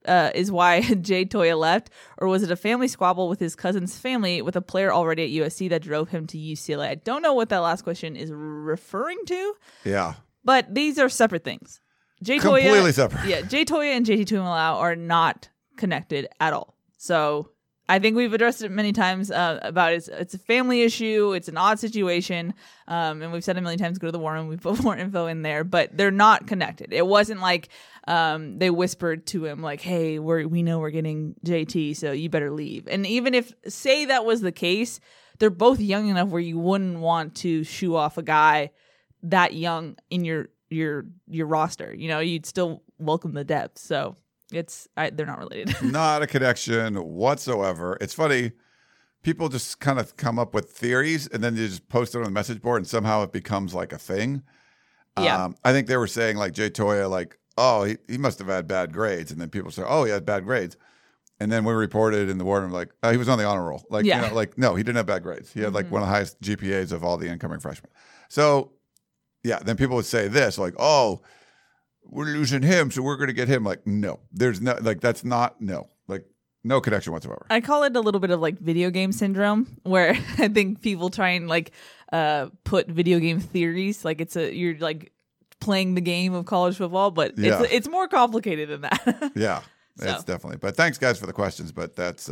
is why Jay Toya left, or was it a family squabble with his cousin's family with a player already at USC that drove him to UCLA? I don't know what that last question is referring to. Yeah. But these are separate things. Completely separate. Yeah, Jay Toya and JT Tuimoloau are not connected at all. So I think we've addressed it many times about it's a family issue. It's an odd situation. And we've said a million times, go to the War Room. We put more info in there, but they're not connected. It wasn't like they whispered to him like, hey, we know we're getting JT, so you better leave. And even if, say that was the case, they're both young enough where you wouldn't want to shoo off a guy that young in your roster. You'd still welcome the depth. So they're not related. Not a connection whatsoever. It's funny. People just kind of come up with theories and then you just post it on the message board and somehow it becomes like a thing. Yeah. I think they were saying like Jay Toya, like, oh, he must have had bad grades. And then people say, oh, he had bad grades. And then we reported in the War Room, like, he was on the honor roll. Like, no, he didn't have bad grades. He had like one of the highest GPAs of all the incoming freshmen. So, yeah, then people would say this, like, oh, we're losing him, so we're going to get him. Like, no, there's no, like, that's not, no, like, no connection whatsoever. I call it a little bit of like video game syndrome, where I think people try and like put video game theories, like you're like playing the game of college football, but it's more complicated than that. Yeah, it's definitely. But thanks, guys, for the questions. But that's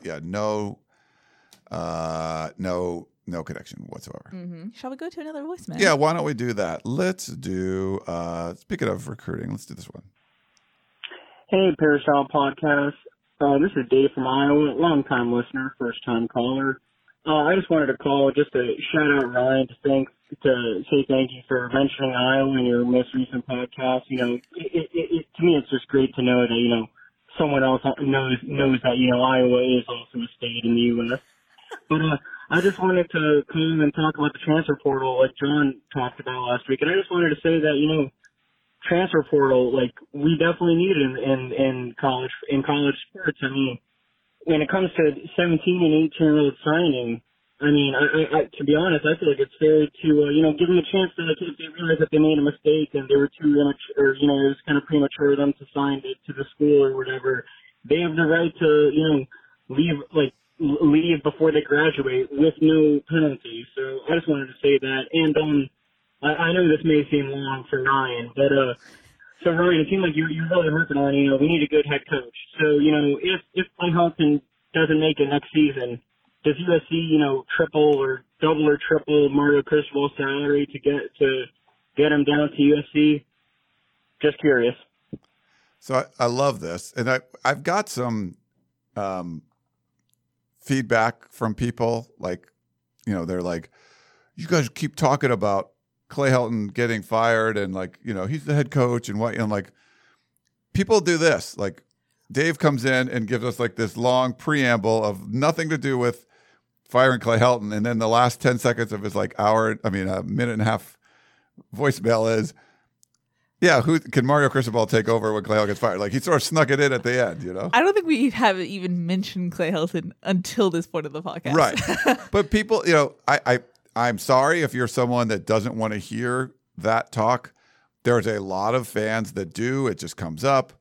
no connection whatsoever. Mm-hmm. Shall we go to another voicemail? Yeah, why don't we do that? Let's do, speaking of recruiting, let's do this one. Hey, Peristyle Podcast. This is Dave from Iowa, long-time listener, first-time caller. I just wanted to call just to shout out Ryan to say thank you for mentioning Iowa in your most recent podcast. To me, it's just great to know that, someone else knows that, Iowa is also a state in the U.S. But I just wanted to come and talk about the transfer portal like John talked about last week. And I just wanted to say that, transfer portal, like, we definitely need it in college sports. I mean, when it comes to 17 and 18-year-old signing, I mean, I to be honest, I feel like it's fair to, give them a chance to, like, if they realize that they made a mistake and they were too immature, or, it was kind of premature of them to sign to the school or whatever, they have the right to, leave before they graduate with no penalty. So I just wanted to say that. And, I know this may seem long for Ryan, but so Ryan, it seemed like you're really working on, we need a good head coach. So, if Clay Helton doesn't make it next season, does USC, triple or double or triple Mario Cristobal's salary to get him down to USC? Just curious. So I love this, and I've got some feedback from people, like, they're like, you guys keep talking about Clay Helton getting fired and like, he's the head coach and what, like, people do this. Like, Dave comes in and gives us like this long preamble of nothing to do with firing Clay Helton. And then the last 10 seconds of his like a minute and a half voicemail is, yeah, who can Mario Cristobal take over when Clay Helton gets fired? Like, he sort of snuck it in at the end, I don't think we have even mentioned Clay Helton until this point of the podcast. Right. But people, I'm sorry if you're someone that doesn't want to hear that talk. There's a lot of fans that do. It just comes up.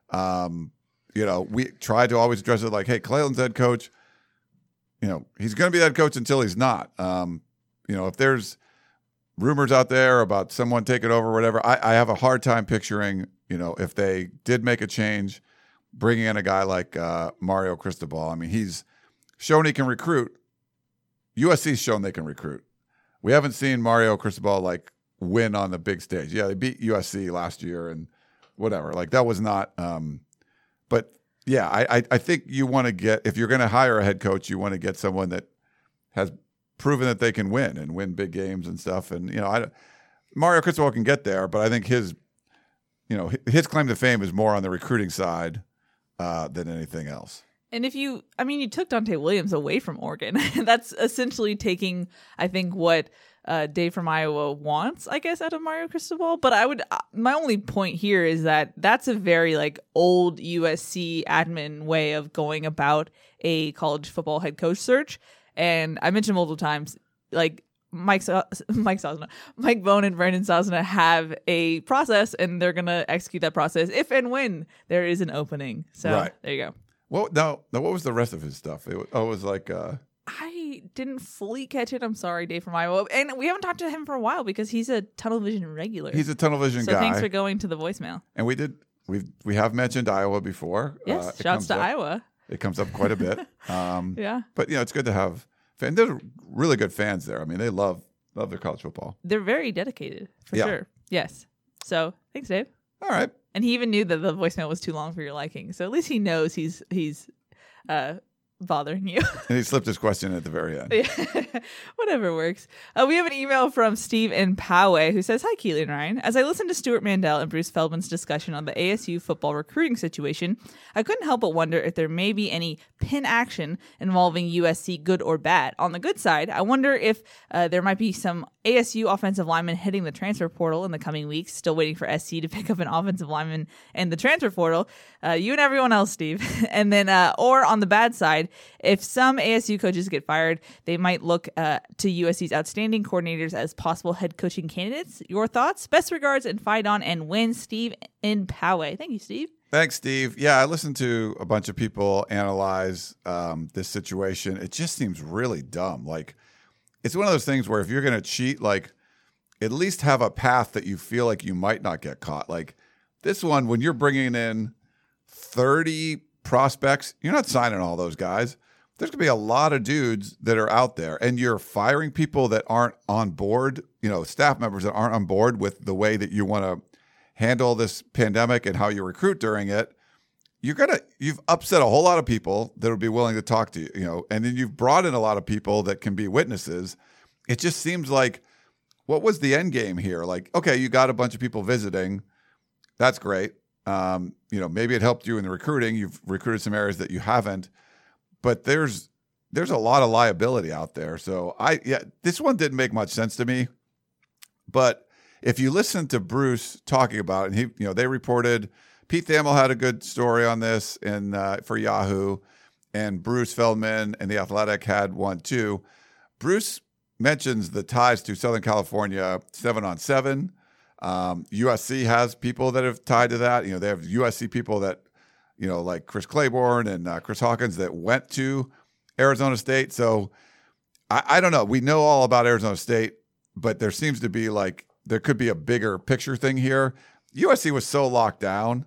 We try to always address it like, hey, Clayton's head coach. He's going to be head coach until he's not. If there's rumors out there about someone taking over or whatever, I have a hard time picturing, if they did make a change, bringing in a guy like Mario Cristobal. I mean, he's shown he can recruit. USC's shown they can recruit. We haven't seen Mario Cristobal win on the big stage. Yeah, they beat USC last year and whatever. That was not. But yeah, I think you want to get, if you're going to hire a head coach, you want to get someone that has proven that they can win big games and stuff. And Mario Cristobal can get there, but I think his claim to fame is more on the recruiting side than anything else. And you took Dante Williams away from Oregon. That's essentially taking, I think, what Dave from Iowa wants, I guess, out of Mario Cristobal. But my only point here is that that's a very old USC admin way of going about a college football head coach search. And I mentioned multiple times, Mike Bohn and Brandon Sosna have a process, and they're going to execute that process if and when there is an opening. So right. There you go. Well, now, what was the rest of his stuff? It was I didn't fully catch it. I'm sorry, Dave from Iowa. And we haven't talked to him for a while because he's a Tunnel Vision regular. He's a Tunnel Vision guy. So thanks for going to the voicemail. And we have mentioned Iowa before. Yes, shouts to Iowa. It comes up quite a bit. Yeah. But, it's good to have fans. There's really good fans there. I mean, they love their college football. They're very dedicated, for sure. Yes. So thanks, Dave. All right. And he even knew that the voicemail was too long for your liking. So at least he knows he's bothering you. And he slipped his question at the very end. Yeah. Whatever works. We have an email from Steve in Poway who says, "Hi, Keely and Ryan. As I listened to Stuart Mandel and Bruce Feldman's discussion on the ASU football recruiting situation, I couldn't help but wonder if there may be any pin action involving USC, good or bad. On the good side, I wonder if there might be some ASU offensive linemen hitting the transfer portal in the coming weeks, still waiting for SC to pick up an offensive lineman in the transfer portal. You and everyone else, Steve. And then, or on the bad side, if some ASU coaches get fired, they might look to USC's outstanding coordinators as possible head coaching candidates. Your thoughts? Best regards and fight on and win, Steve in Poway." Thank you, Steve. Thanks, Steve. Yeah, I listened to a bunch of people analyze this situation. It just seems really dumb. It's one of those things where if you're going to cheat, at least have a path that you feel like you might not get caught. This one, when you're bringing in 30 prospects, you're not signing all those guys. There's going to be a lot of dudes that are out there, and you're firing people that aren't on board, staff members that aren't on board with the way that you want to handle this pandemic and how you recruit during it. You've upset a whole lot of people that would be willing to talk to you, and then you've brought in a lot of people that can be witnesses. It just seems like, what was the end game here? Okay, you got a bunch of people visiting. That's great. Maybe it helped you in the recruiting. You've recruited some areas that you haven't, but there's a lot of liability out there. So this one didn't make much sense to me, but if you listen to Bruce talking about it, and they reported, Pete Thamel had a good story on this for Yahoo, and Bruce Feldman and The Athletic had one too. Bruce mentions the ties to Southern California 7-on-7. USC has people that have tied to that. They have USC people that, like Chris Claiborne and Chris Hawkins that went to Arizona State. So I don't know. We know all about Arizona State, but there seems to be there could be a bigger picture thing here. USC was so locked down.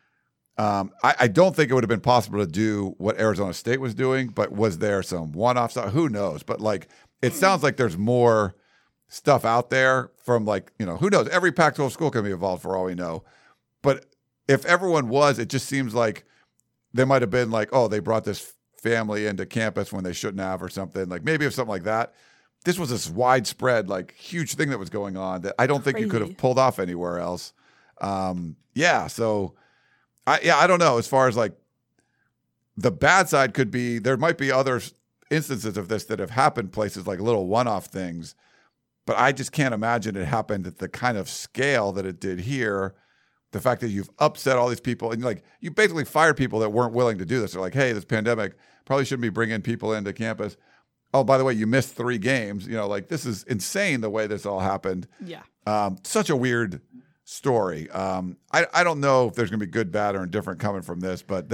I don't think it would have been possible to do what Arizona State was doing, but was there some one-off stuff? Who knows? But it sounds like there's more stuff out there from who knows? Every Pac-12 school can be involved for all we know. But if everyone was, it just seems like they might have been they brought this family into campus when they shouldn't have or something. Maybe if something like that. This was this widespread, huge thing that was going on that I don't think you could have pulled off anywhere else. So I don't know. As far as the bad side could be, there might be other instances of this that have happened places little one-off things, but I just can't imagine it happened at the kind of scale that it did here. The fact that you've upset all these people and you basically fired people that weren't willing to do this. They're hey, this pandemic probably shouldn't be bringing people into campus. Oh, by the way, you missed 3 games. This is insane the way this all happened. Yeah. Such a weird story. I don't know if there's going to be good, bad, or indifferent coming from this, but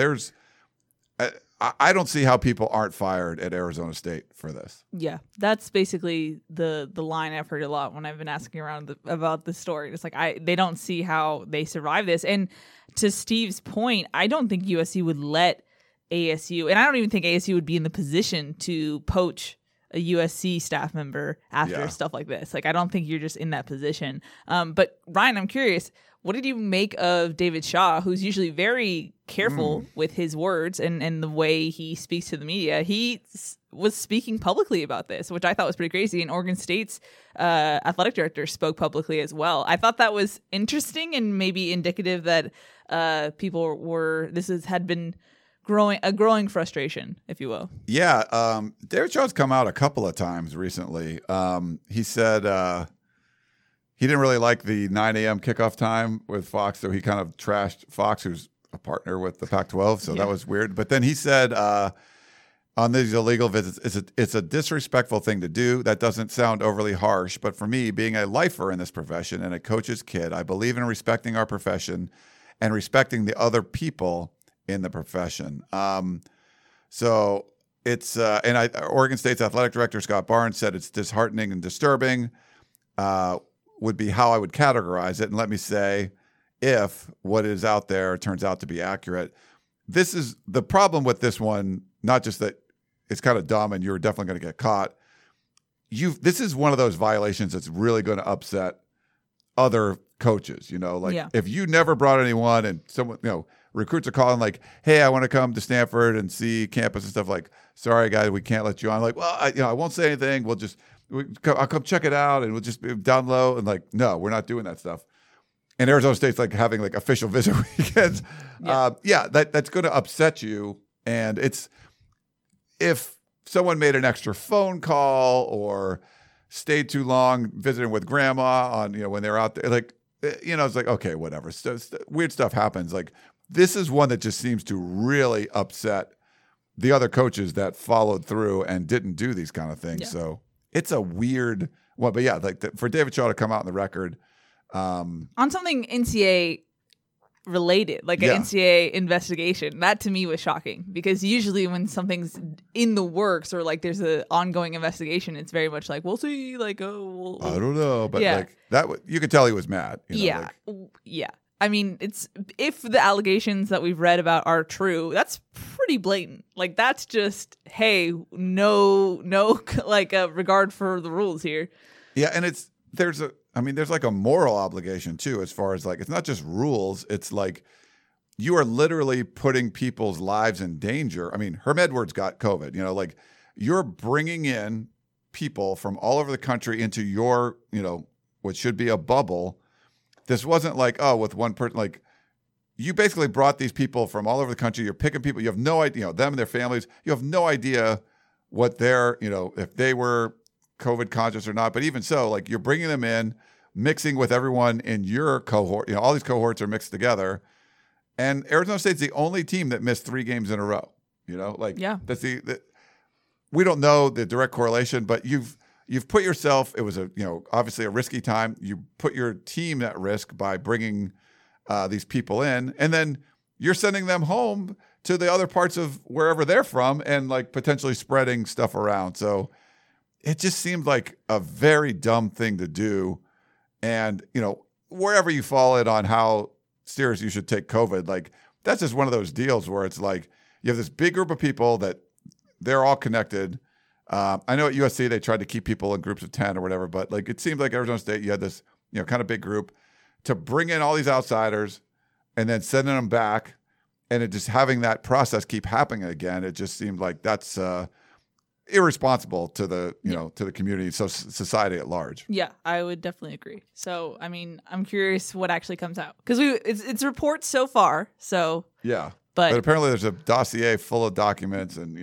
I don't see how people aren't fired at Arizona State for this. Yeah, that's basically the line I've heard a lot when I've been asking around about the story. It's like they don't see how they survive this. And to Steve's point, I don't think USC would let ASU, and I don't even think ASU would be in the position to poach a USC staff member after stuff like this. Like, I don't think you're just in that position. But Ryan, I'm curious, what did you make of David Shaw, who's usually very careful with his words and the way he speaks to the media? He was speaking publicly about this, which I thought was pretty crazy. And Oregon State's athletic director spoke publicly as well. I thought that was interesting and maybe indicative that people had been a growing frustration, if you will. Yeah, David Shaw's come out a couple of times recently. He said he didn't really like the 9 a.m. kickoff time with Fox, so he kind of trashed Fox, who's a partner with the Pac-12, so that was weird. But then he said on these illegal visits, it's a disrespectful thing to do. That doesn't sound overly harsh, but for me, being a lifer in this profession and a coach's kid, I believe in respecting our profession and respecting the other people in the profession. So it's Oregon State's athletic director, Scott Barnes, said it's disheartening and disturbing, would be how I would categorize it. And let me say, if what is out there turns out to be accurate, this is the problem with this one, not just that it's kind of dumb and you're definitely going to get caught. This is one of those violations that's really going to upset other coaches, if you never brought anyone and someone, recruits are calling like, hey, I want to come to Stanford and see campus and stuff, like, sorry guys, we can't let you on. Like, well, I won't say anything. I'll come check it out and we'll just be down low. And like, no, we're not doing that stuff. And Arizona State's like having like official visit weekends. That's going to upset you. And if someone made an extra phone call or stayed too long visiting with grandma on, when they're out there, like, it's like, okay, whatever. Weird stuff happens. Like, this is one that just seems to really upset the other coaches that followed through and didn't do these kind of things. Yeah. So it's a weird one. But yeah, like for David Shaw to come out in the record on something NCAA related, like an NCAA investigation, that to me was shocking, because usually when something's in the works or like there's an ongoing investigation, it's very much like, we'll see, like, I don't know, but like that, you could tell he was mad. Yeah. I mean, if the allegations that we've read about are true, that's pretty blatant. Like, that's just, hey, no, like a regard for the rules here. Yeah, and there's like a moral obligation too, as far as like, it's not just rules. It's like you are literally putting people's lives in danger. I mean, Herm Edwards got COVID, like you're bringing in people from all over the country into your, what should be a bubble. This wasn't like, with one person, like you basically brought these people from all over the country. You're picking people. You have no idea, them and their families. You have no idea what they're, if they were COVID conscious or not. But even so, like you're bringing them in, mixing with everyone in your cohort. All these cohorts are mixed together. And Arizona State's the only team that missed 3 games in a row. That's we don't know the direct correlation, but you've put yourself, it was obviously a risky time. You put your team at risk by bringing these people in, and then you're sending them home to the other parts of wherever they're from and like potentially spreading stuff around. So it just seemed like a very dumb thing to do. And, wherever you fall in on how serious you should take COVID, like that's just one of those deals where it's like you have this big group of people that they're all connected. I know at USC they tried to keep people in groups of 10 or whatever, but like it seemed like Arizona State, you had this kind of big group to bring in all these outsiders and then sending them back, and it just having that process keep happening again. It just seemed like that's irresponsible to the to the community, so society at large. Yeah, I would definitely agree. So I mean, I'm curious what actually comes out, because it's reports so far. So yeah, but apparently there's a dossier full of documents, and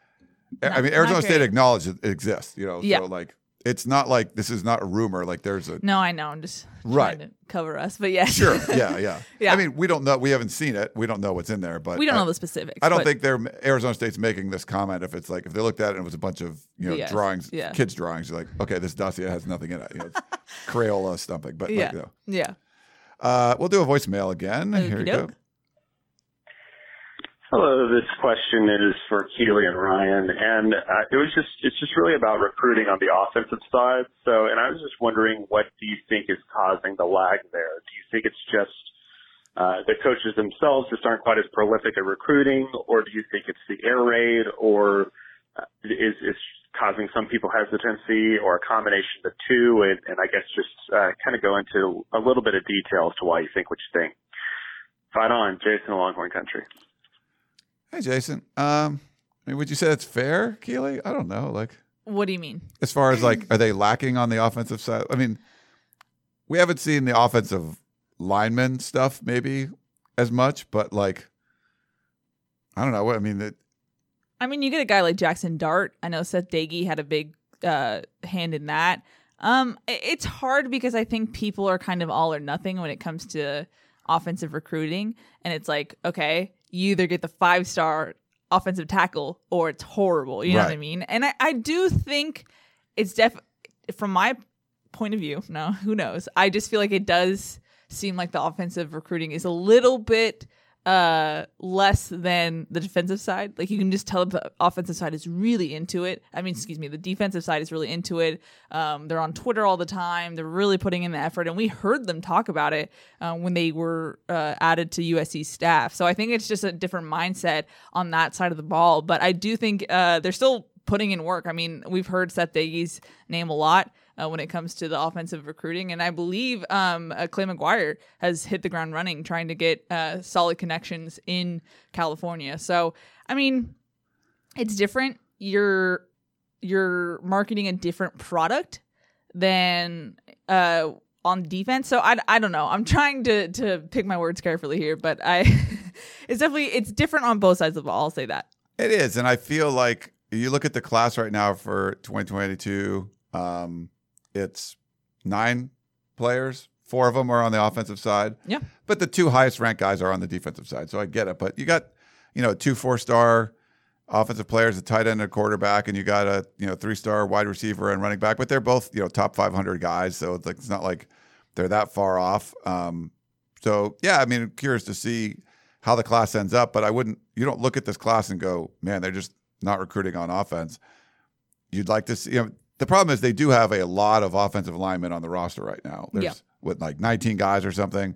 Arizona State acknowledged it exists, so like it's not like this is not a rumor. Like there's a no, I know. I'm just trying to cover us, but yeah, sure, yeah. I mean, we don't know. We haven't seen it. We don't know what's in there, but we don't know the specifics. I don't think Arizona State's making this comment if it's like if they looked at it and it was a bunch of drawings, kids' drawings. You're like, okay, this dossier has nothing in it. It's Crayola stumping, but We'll do a voicemail again. Here we go. Hello, this question is for Keely and Ryan, and it's just really about recruiting on the offensive side. So, and I was just wondering, what do you think is causing the lag there? Do you think it's just the coaches themselves just aren't quite as prolific at recruiting, or do you think it's the air raid, or is causing some people hesitancy, or a combination of the two? And I guess just kind of go into a little bit of detail as to why you think what you think. Fight on, Jason, Longhorn Country. Hey, Jason. I mean, would you say that's fair, Keely? I don't know. Like, what do you mean? As far as like, are they lacking on the offensive side? I mean, we haven't seen the offensive lineman stuff maybe as much, but like, I don't know. I mean, you get a guy like Jackson Dart. I know Seth Doege had a big hand in that. It's hard because I think people are kind of all or nothing when it comes to offensive recruiting, and it's like, okay, you either get the 5-star offensive tackle or it's horrible. You know what I mean? And I do think it's from my point of view, no, who knows? I just feel like it does seem like the offensive recruiting is a little bit less than the defensive side. Like, you can just tell the offensive side is really into it. The defensive side is really into it. They're on Twitter all the time. They're really putting in the effort, and we heard them talk about it when they were added to USC staff. So I think it's just a different mindset on that side of the ball. But I do think they're still putting in work. I mean, we've heard Seth Doege's name a lot when it comes to the offensive recruiting. And I believe Clay McGuire has hit the ground running trying to get solid connections in California. So, I mean, it's different. You're marketing a different product than on defense. So I don't know. I'm trying to pick my words carefully here, but it's different on both sides of the ball. I'll say that. It is. And I feel like you look at the class right now for 2022, it's 9 players. 4 of them are on the offensive side. Yeah. But the 2 highest ranked guys are on the defensive side. So I get it. But you got, 2 4-star offensive players, a tight end and a quarterback, and you got a 3-star wide receiver and running back. But they're both, top 500 guys. So it's not like they're that far off. So yeah, I mean, I'm curious to see how the class ends up. But you don't look at this class and go, man, they're just not recruiting on offense. You'd like to see, the problem is they do have a lot of offensive linemen on the roster right now. There's like 19 guys or something.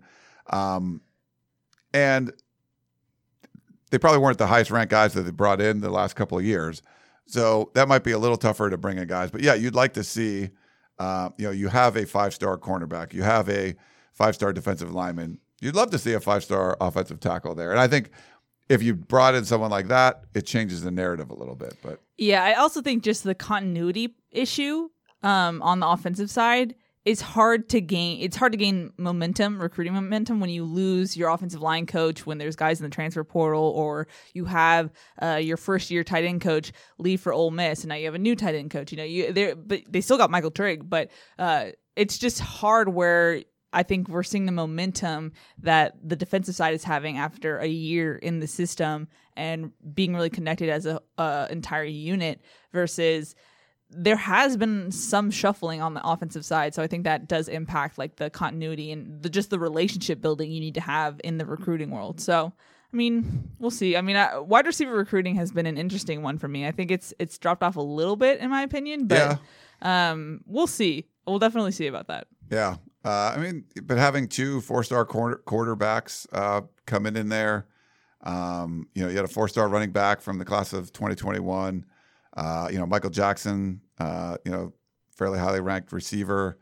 And they probably weren't the highest ranked guys that they brought in the last couple of years. So that might be a little tougher to bring in guys. But yeah, you'd like to see, you have a 5-star cornerback. You have a 5-star defensive lineman. You'd love to see a 5-star offensive tackle there. And I think if you brought in someone like that, it changes the narrative a little bit. But yeah, I also think just the continuity issue on the offensive side is hard to gain. It's hard to gain momentum, recruiting momentum, when you lose your offensive line coach, when there's guys in the transfer portal, or you have your first-year tight end coach leave for Ole Miss, and now you have a new tight end coach. But they still got Michael Trigg, but it's just hard where I think we're seeing the momentum that the defensive side is having after a year in the system and being really connected as a entire unit, versus there has been some shuffling on the offensive side. So I think that does impact like the continuity and just the relationship building you need to have in the recruiting world. So, I mean, we'll see. I mean, wide receiver recruiting has been an interesting one for me. I think it's dropped off a little bit in my opinion, but we'll see. We'll definitely see about that. Yeah. But having 2 4-star quarterbacks coming in there, you had a 4-star running back from the class of 2021. Michael Jackson, fairly highly ranked receiver.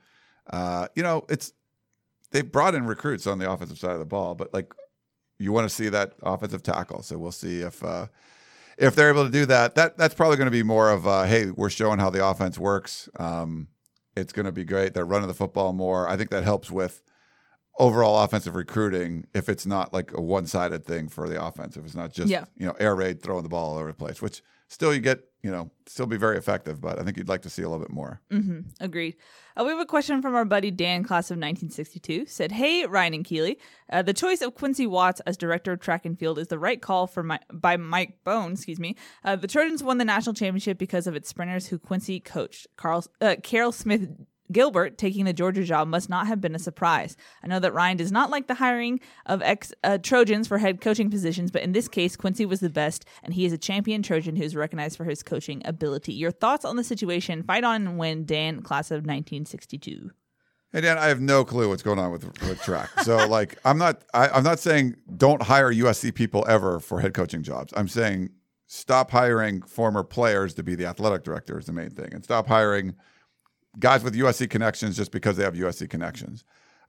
They've brought in recruits on the offensive side of the ball, but like, you want to see that offensive tackle. So we'll see if they're able to do that. That's probably going to be more of hey, we're showing how the offense works. It's going to be great. They're running the football more. I think that helps with overall offensive recruiting if it's not like a one-sided thing for the offense. If it's not just air raid throwing the ball all over the place, which still you get, still be very effective, but I think you'd like to see a little bit more. Mm-hmm. Agreed. We have a question from our buddy Dan, class of 1962. Said, "Hey, Ryan and Keely, the choice of Quincy Watts as director of track and field is the right call by Mike Bone. The Trojans won the national championship because of its sprinters who Quincy coached. Carroll Smith Gilbert taking the Georgia job must not have been a surprise. I know that Ryan does not like the hiring of ex-Trojans for head coaching positions, but in this case, Quincy was the best, and he is a champion Trojan who's recognized for his coaching ability. Your thoughts on the situation? Fight on and win, Dan, class of 1962. Hey, Dan, I have no clue what's going on with track. So, like, I'm not saying don't hire USC people ever for head coaching jobs. I'm saying stop hiring former players to be the athletic director is the main thing, and stop hiring guys with USC connections just because they have USC connections.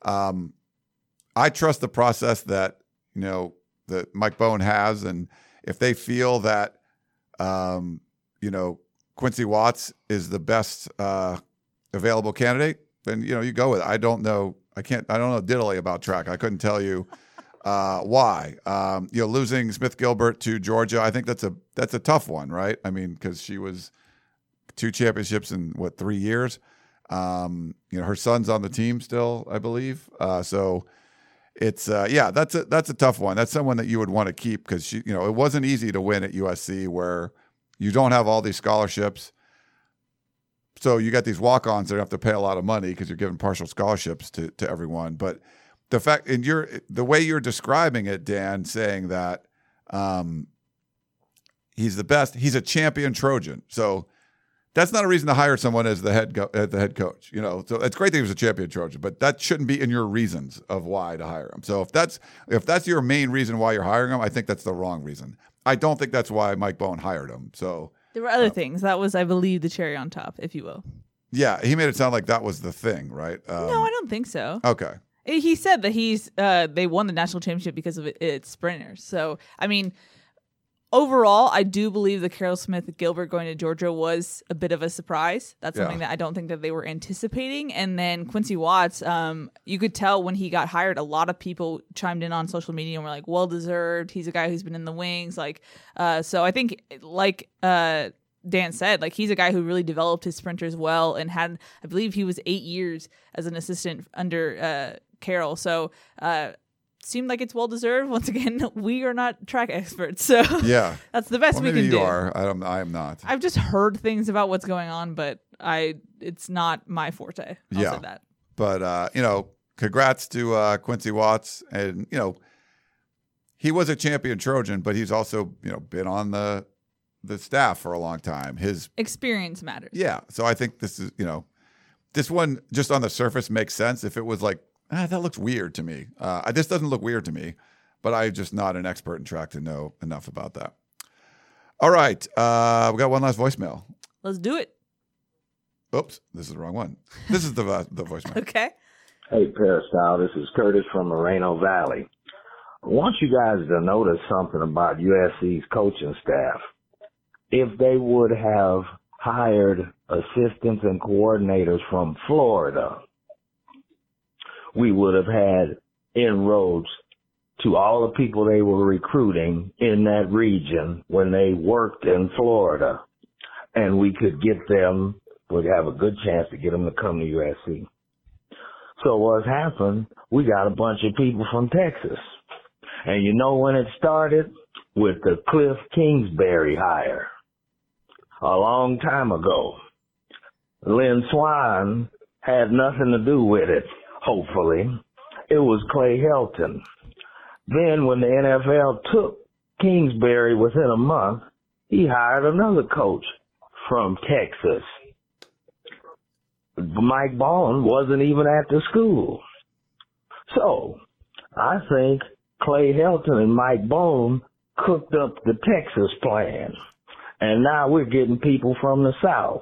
I trust the process that that Mike Bohn has, and if they feel that Quincy Watts is the best available candidate, then you go with it. I don't know diddly about track. I couldn't tell you why. Losing Smith Gilbert to Georgia, I think that's a tough one, right? I mean, because she was 2 championships in 3 years. Her son's on the team still, I believe. So it's that's a tough one. That's someone that you would want to keep because it wasn't easy to win at USC where you don't have all these scholarships. So you got these walk-ons that have to pay a lot of money because you're giving partial scholarships to everyone. But the fact, and the way you're describing it, Dan, saying that he's the best, he's a champion Trojan. So that's not a reason to hire someone as the head coach. So it's great that he was a champion Trojan, but that shouldn't be in your reasons of why to hire him. So if that's your main reason why you're hiring him, I think that's the wrong reason. I don't think that's why Mike Bohn hired him. So there were other things. That was, I believe, the cherry on top, if you will. Yeah, he made it sound like that was the thing, right? No, I don't think so. Okay. He said that they won the national championship because of its sprinters. So, I mean, overall, I do believe the Carol Smith Gilbert going to Georgia was a bit of a surprise. That's something that I don't think that they were anticipating. And then Quincy Watts, you could tell when he got hired, a lot of people chimed in on social media and were like, well deserved. He's a guy who's been in the wings. So I think Dan said, he's a guy who really developed his sprinters well and had, I believe he was 8 years as an assistant under Carroll. So seemed like it's well deserved. Once again, we are not track experts, so yeah, that's the best we can do. You are. I am not. I've just heard things about what's going on, but it's not my forte. I'll say that. But congrats to Quincy Watts, and he was a champion Trojan, but he's also been on the staff for a long time. His experience matters. Yeah, so I think this is this one just on the surface makes sense. If it was like, that looks weird to me. This doesn't look weird to me, but I'm just not an expert in track to know enough about that. All right. We got one last voicemail. Let's do it. Oops, this is the wrong one. This is the voicemail. Okay. Hey, Peristyle, this is Curtis from Moreno Valley. I want you guys to notice something about USC's coaching staff. If they would have hired assistants and coordinators from Florida, we would have had inroads to all the people they were recruiting in that region when they worked in Florida. And we could would have a good chance to get them to come to USC. So what happened, we got a bunch of people from Texas. And you know when it started? With the Cliff Kingsbury hire. A long time ago. Lynn Swan had nothing to do with it. Hopefully, it was Clay Helton. Then when the NFL took Kingsbury within a month, he hired another coach from Texas. Mike Bohn wasn't even at the school. So I think Clay Helton and Mike Bohn cooked up the Texas plan. And now we're getting people from the South.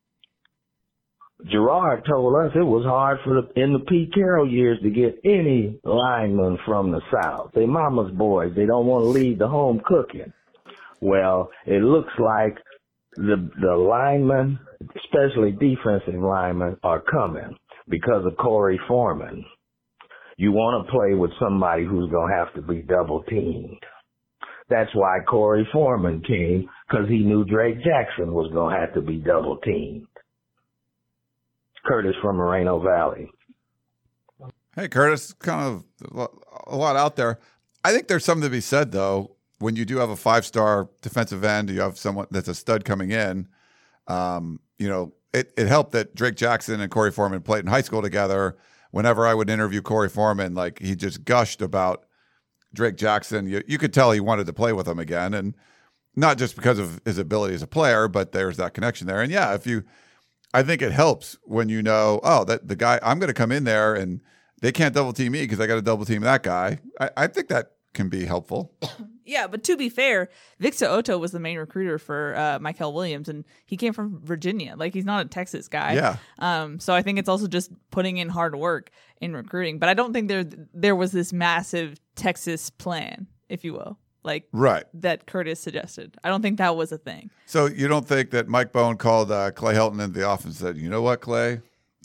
Gerard told us it was hard in the Pete Carroll years to get any linemen from the South. They mama's boys. They don't want to leave the home cooking. Well, it looks like the linemen, especially defensive linemen, are coming because of Corey Foreman. You want to play with somebody who's going to have to be double teamed. That's why Corey Foreman came, because he knew Drake Jackson was going to have to be double teamed. Curtis from Moreno Valley. Hey, Curtis, kind of a lot out there. I think there's something to be said, though, when you do have a 5-star defensive end, you have someone that's a stud coming in. it helped that Drake Jackson and Corey Foreman played in high school together. Whenever I would interview Corey Foreman, like he just gushed about Drake Jackson. You could tell he wanted to play with him again, and not just because of his ability as a player, but there's that connection there. And yeah, I think it helps when you know, that the guy, I'm going to come in there and they can't double team me because I got to double team that guy. I think that can be helpful. Yeah, but to be fair, Victor Otto was the main recruiter for Michael Williams, and he came from Virginia. Like, he's not a Texas guy. Yeah. So I think it's also just putting in hard work in recruiting. But I don't think there was this massive Texas plan, if you will, like right. that Curtis suggested. I don't think that was a thing. So you don't think that Mike Bohn called Clay Helton into the office and said, you know what, Clay?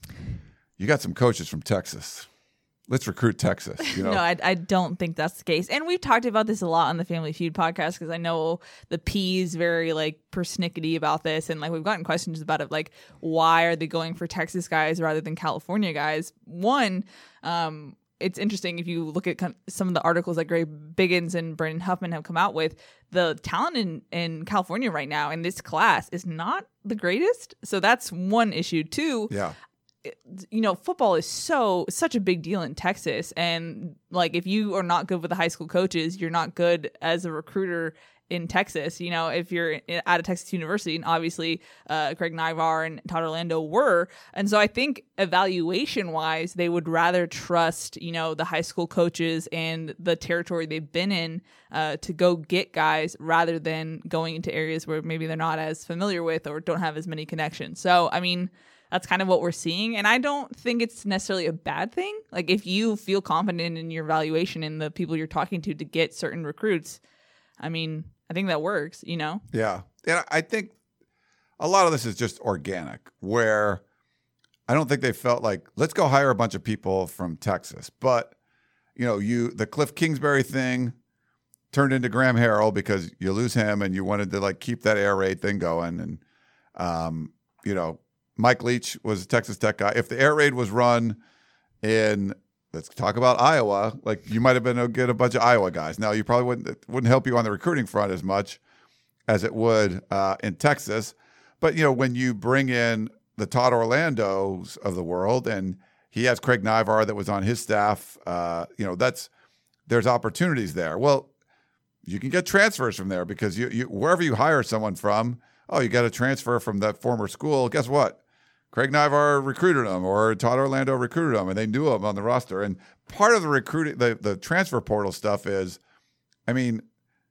You got some coaches from Texas. Let's recruit Texas. No, I don't think that's the case. And we've talked about this a lot on the Family Feud podcast because I know the P's very like persnickety about this. And like we've gotten questions about it, like why are they going for Texas guys rather than California guys? One, it's interesting if you look at some of the articles that Greg Biggins and Brendan Huffman have come out with, the talent in California right now in this class is not the greatest. So that's one issue. Two, yeah. Football is such a big deal in Texas. And like, if you are not good with the high school coaches, you're not good as a recruiter in Texas. If you're at a Texas university, and obviously Craig Naivar and Todd Orlando were. And so I think evaluation wise, they would rather trust, the high school coaches and the territory they've been in to go get guys rather than going into areas where maybe they're not as familiar with or don't have as many connections. So, I mean, that's kind of what we're seeing. And I don't think it's necessarily a bad thing. Like, if you feel confident in your evaluation and the people you're talking to get certain recruits, I mean, I think that works, Yeah. And I think a lot of this is just organic, where I don't think they felt like, let's go hire a bunch of people from Texas. But, the Cliff Kingsbury thing turned into Graham Harrell because you lose him and you wanted to like keep that air raid thing going. And, Mike Leach was a Texas Tech guy. If the air raid was run in, let's talk about Iowa, like you might have been able to get a bunch of Iowa guys. Now, you probably wouldn't help you on the recruiting front as much as it would in Texas. But, when you bring in the Todd Orlandos of the world, and he has Craig Naivar that was on his staff, there's opportunities there. Well, you can get transfers from there because you wherever you hire someone from, you got a transfer from that former school. Guess what? Craig Naivar recruited him, or Todd Orlando recruited him, and they knew him on the roster. And part of the recruiting, the transfer portal stuff is, I mean,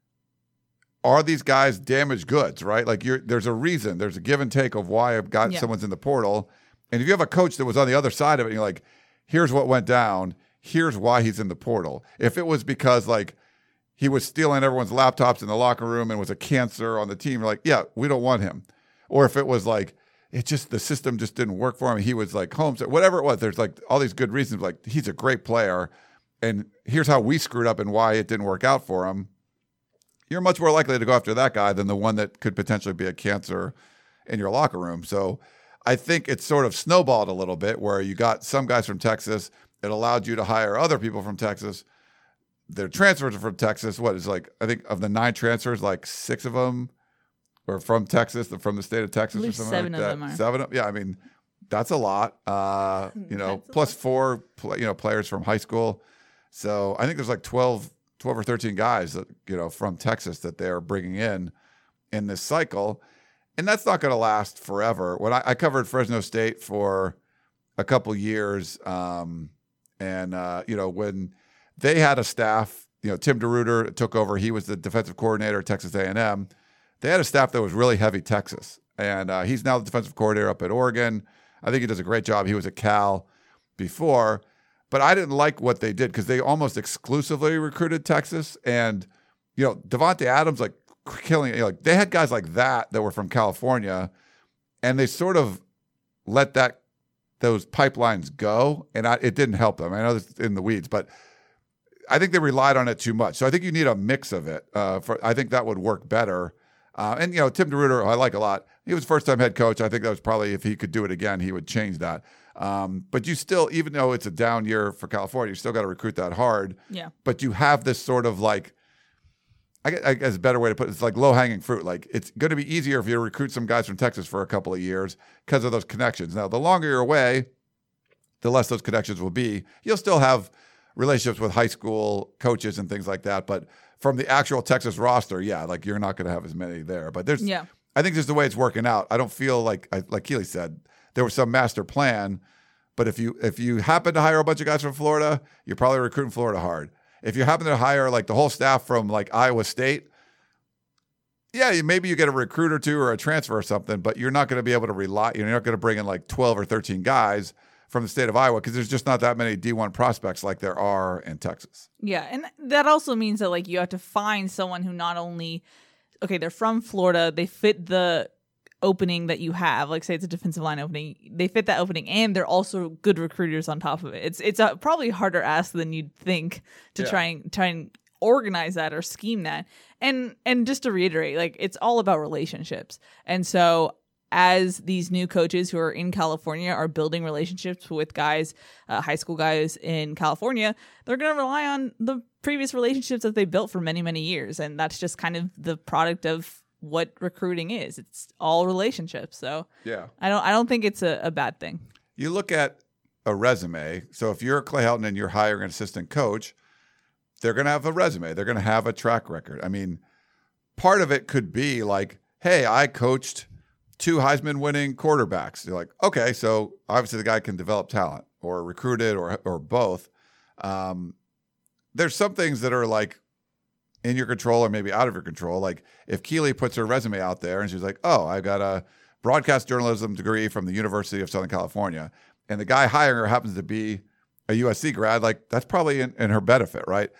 are these guys damaged goods, right? Like there's a reason, there's a give and take of why someone's in the portal. And if you have a coach that was on the other side of it, and you're like, here's what went down, here's why he's in the portal. If it was because like he was stealing everyone's laptops in the locker room and was a cancer on the team, you're like, yeah, we don't want him. Or if it was like, the system just didn't work for him. He was like homesick, whatever it was. There's like all these good reasons. Like, he's a great player, and here's how we screwed up and why it didn't work out for him. You're much more likely to go after that guy than the one that could potentially be a cancer in your locker room. So I think it's sort of snowballed a little bit where you got some guys from Texas. It allowed you to hire other people from Texas. Their transfers are from Texas. What is like, I think of the 9 transfers, like 6 of them or from Texas, from the state of Texas, or something 7 like of that. them are. 7 of, yeah. I mean, that's a lot. Plus 4, players from high school. So I think there's like 12 or 13 guys that, from Texas that they're bringing in this cycle, and that's not going to last forever. When I covered Fresno State for a couple years, when they had a staff, Tim DeRuyter took over. He was the defensive coordinator at Texas A&M. They had a staff that was really heavy Texas, and he's now the defensive coordinator up at Oregon. I think he does a great job. He was at Cal before, but I didn't like what they did because they almost exclusively recruited Texas. And, Devontae Adams, like killing, like they had guys like that were from California, and they sort of let those pipelines go, and it didn't help them. I know this is in the weeds, but I think they relied on it too much. So I think you need a mix of it. I think that would work better. And Tim DeRuyter, I like a lot. He was first-time head coach. I think that was probably, if he could do it again, he would change that. But you still, even though it's a down year for California, you still got to recruit that hard. Yeah. But you have this sort of like, I guess a better way to put it, it's like low-hanging fruit. Like, it's going to be easier if you recruit some guys from Texas for a couple of years because of those connections. Now, the longer you're away, the less those connections will be. You'll still have relationships with high school coaches and things like that, but from the actual Texas roster, yeah, like you're not going to have as many there. But there's, I think just the way it's working out, I don't feel like Keely said, there was some master plan. But if you happen to hire a bunch of guys from Florida, you're probably recruiting Florida hard. If you happen to hire like the whole staff from like Iowa State, yeah, maybe you get a recruit or two or a transfer or something, but you're not going to be able to rely. You're not going to bring in like 12 or 13 guys from the state of Iowa because there's just not that many D1 prospects like there are in Texas. Yeah, and that also means that like you have to find someone who not only, okay, they're from Florida, they fit the opening that you have, like say it's a defensive line opening, they fit that opening, and they're also good recruiters on top of it. It's a probably harder ask than you'd think to try and organize that or scheme that. And just to reiterate, like it's all about relationships. And so as these new coaches who are in California are building relationships with guys, high school guys in California, they're going to rely on the previous relationships that they built for many, many years. And that's just kind of the product of what recruiting is. It's all relationships. So yeah, I don't think it's a bad thing. You look at a resume. So if you're Clay Helton and you're hiring an assistant coach, they're going to have a resume. They're going to have a track record. I mean, part of it could be like, hey, I coached 2 Heisman winning quarterbacks. You're like, okay, so obviously the guy can develop talent or recruit it or both. There's some things that are like in your control or maybe out of your control. Like if Keely puts her resume out there and she's like, oh, I got a broadcast journalism degree from the University of Southern California, and the guy hiring her happens to be a USC grad, like that's probably in her benefit, right?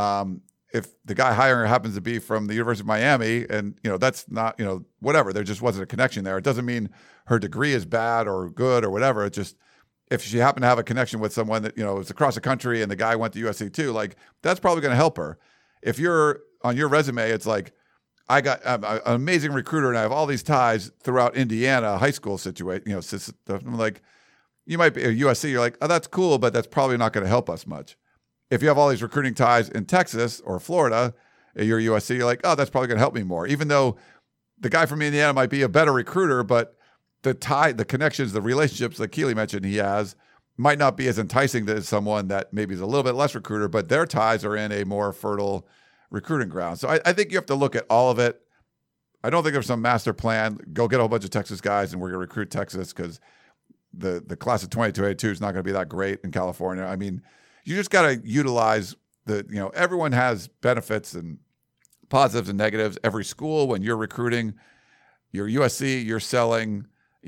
If the guy hiring her happens to be from the University of Miami and, that's not, whatever, there just wasn't a connection there. It doesn't mean her degree is bad or good or whatever. It just, if she happened to have a connection with someone that, is across the country and the guy went to USC too, like that's probably going to help her. If you're on your resume, it's like, I got an amazing recruiter and I have all these ties throughout Indiana high school situation, I'm like, you might be a USC, you're like, oh, that's cool, but that's probably not going to help us much. If you have all these recruiting ties in Texas or Florida, you're USC, you're like, oh, that's probably going to help me more. Even though the guy from Indiana might be a better recruiter, but the connections, the relationships that Keely mentioned he has might not be as enticing to someone that maybe is a little bit less recruiter, but their ties are in a more fertile recruiting ground. So I think you have to look at all of it. I don't think there's some master plan. Go get a whole bunch of Texas guys and we're going to recruit Texas because the class of 2282 is not going to be that great in California. I mean, you just got to utilize everyone has benefits and positives and negatives. Every school, when you're recruiting, you're USC, you're selling,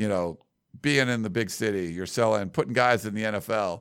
being in the big city, you're selling, putting guys in the NFL.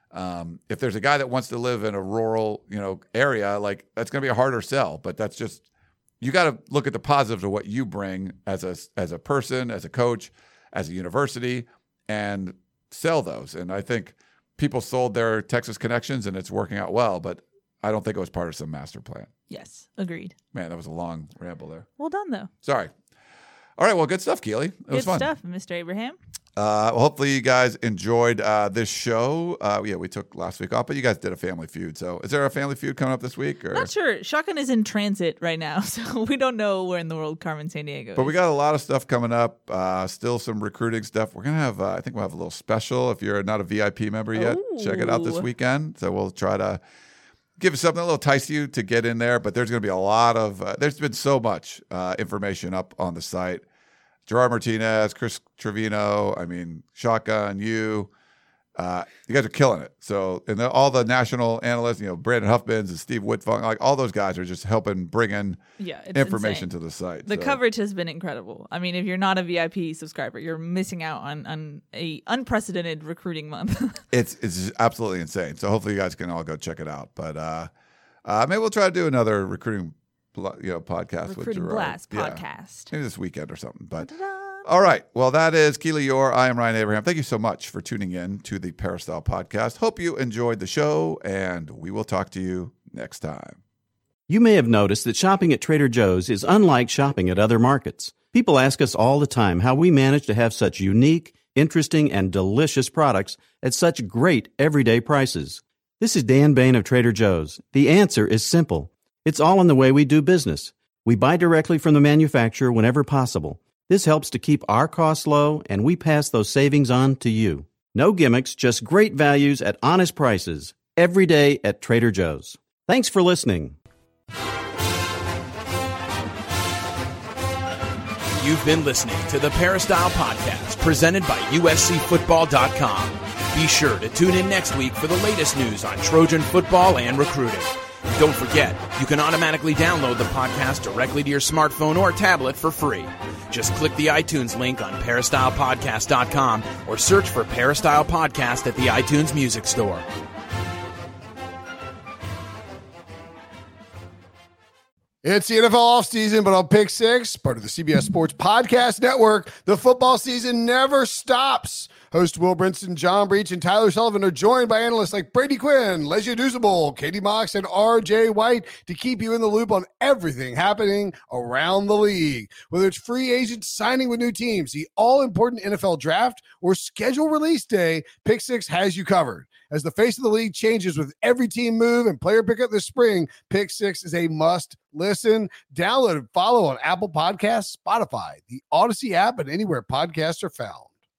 If there's a guy that wants to live in a rural, area, like that's going to be a harder sell, but that's just, you got to look at the positives of what you bring as a person, as a coach, as a university, and sell those. And I think people sold their Texas connections and it's working out well, but I don't think it was part of some master plan. Yes, agreed. Man, that was a long ramble there. Well done, though. Sorry. All right, well, good stuff, Keely. It was fun. Good stuff, Mr. Abraham. Well, hopefully you guys enjoyed this show. We took last week off, but you guys did a Family Feud. So is there a Family Feud coming up this week? Or? Not sure. Shotgun is in transit right now, so we don't know where in the world Carmen Sandiego is. But we got a lot of stuff coming up. Still some recruiting stuff. We're going to have, I think we'll have a little special. If you're not a VIP member yet, check it out this weekend. So we'll try to give you something a little entice you to get in there. But there's going to be a lot of, there's been so much information up on the site. Gerard Martinez, Chris Trevino, Shotgun, you guys are killing it. So, and all the national analysts, Brandon Huffmans and Steve Whitfunk, like all those guys are just helping bring in information to the site. The coverage has been incredible. I mean, if you're not a VIP subscriber, you're missing out on a unprecedented recruiting month. It's absolutely insane. So hopefully you guys can all go check it out. But maybe we'll try to do another recruiting podcast with Gerard. Blast podcast. Maybe this weekend or something. But all right. Well, that is Keely Eure. I am Ryan Abraham. Thank you so much for tuning in to the Peristyle Podcast. Hope you enjoyed the show, and we will talk to you next time. You may have noticed that shopping at Trader Joe's is unlike shopping at other markets. People ask us all the time how we manage to have such unique, interesting, and delicious products at such great everyday prices. This is Dan Bain of Trader Joe's. The answer is simple. It's all in the way we do business. We buy directly from the manufacturer whenever possible. This helps to keep our costs low, and we pass those savings on to you. No gimmicks, just great values at honest prices. Every day at Trader Joe's. Thanks for listening. You've been listening to the Peristyle Podcast, presented by USCFootball.com. Be sure to tune in next week for the latest news on Trojan football and recruiting. And don't forget, you can automatically download the podcast directly to your smartphone or tablet for free. Just click the iTunes link on PeristylePodcast.com or search for Peristyle Podcast at the iTunes Music Store. It's the NFL offseason, but on Pick Six, part of the CBS Sports Podcast Network, the football season never stops. Host Will Brinson, John Breach, and Tyler Sullivan are joined by analysts like Brady Quinn, Lesia Dusable, Katie Mox, and RJ White to keep you in the loop on everything happening around the league. Whether it's free agents signing with new teams, the all-important NFL draft, or schedule release day, Pick Six has you covered. As the face of the league changes with every team move and player pickup this spring, Pick Six is a must listen. Download and follow on Apple Podcasts, Spotify, the Odyssey app, and anywhere podcasts are found.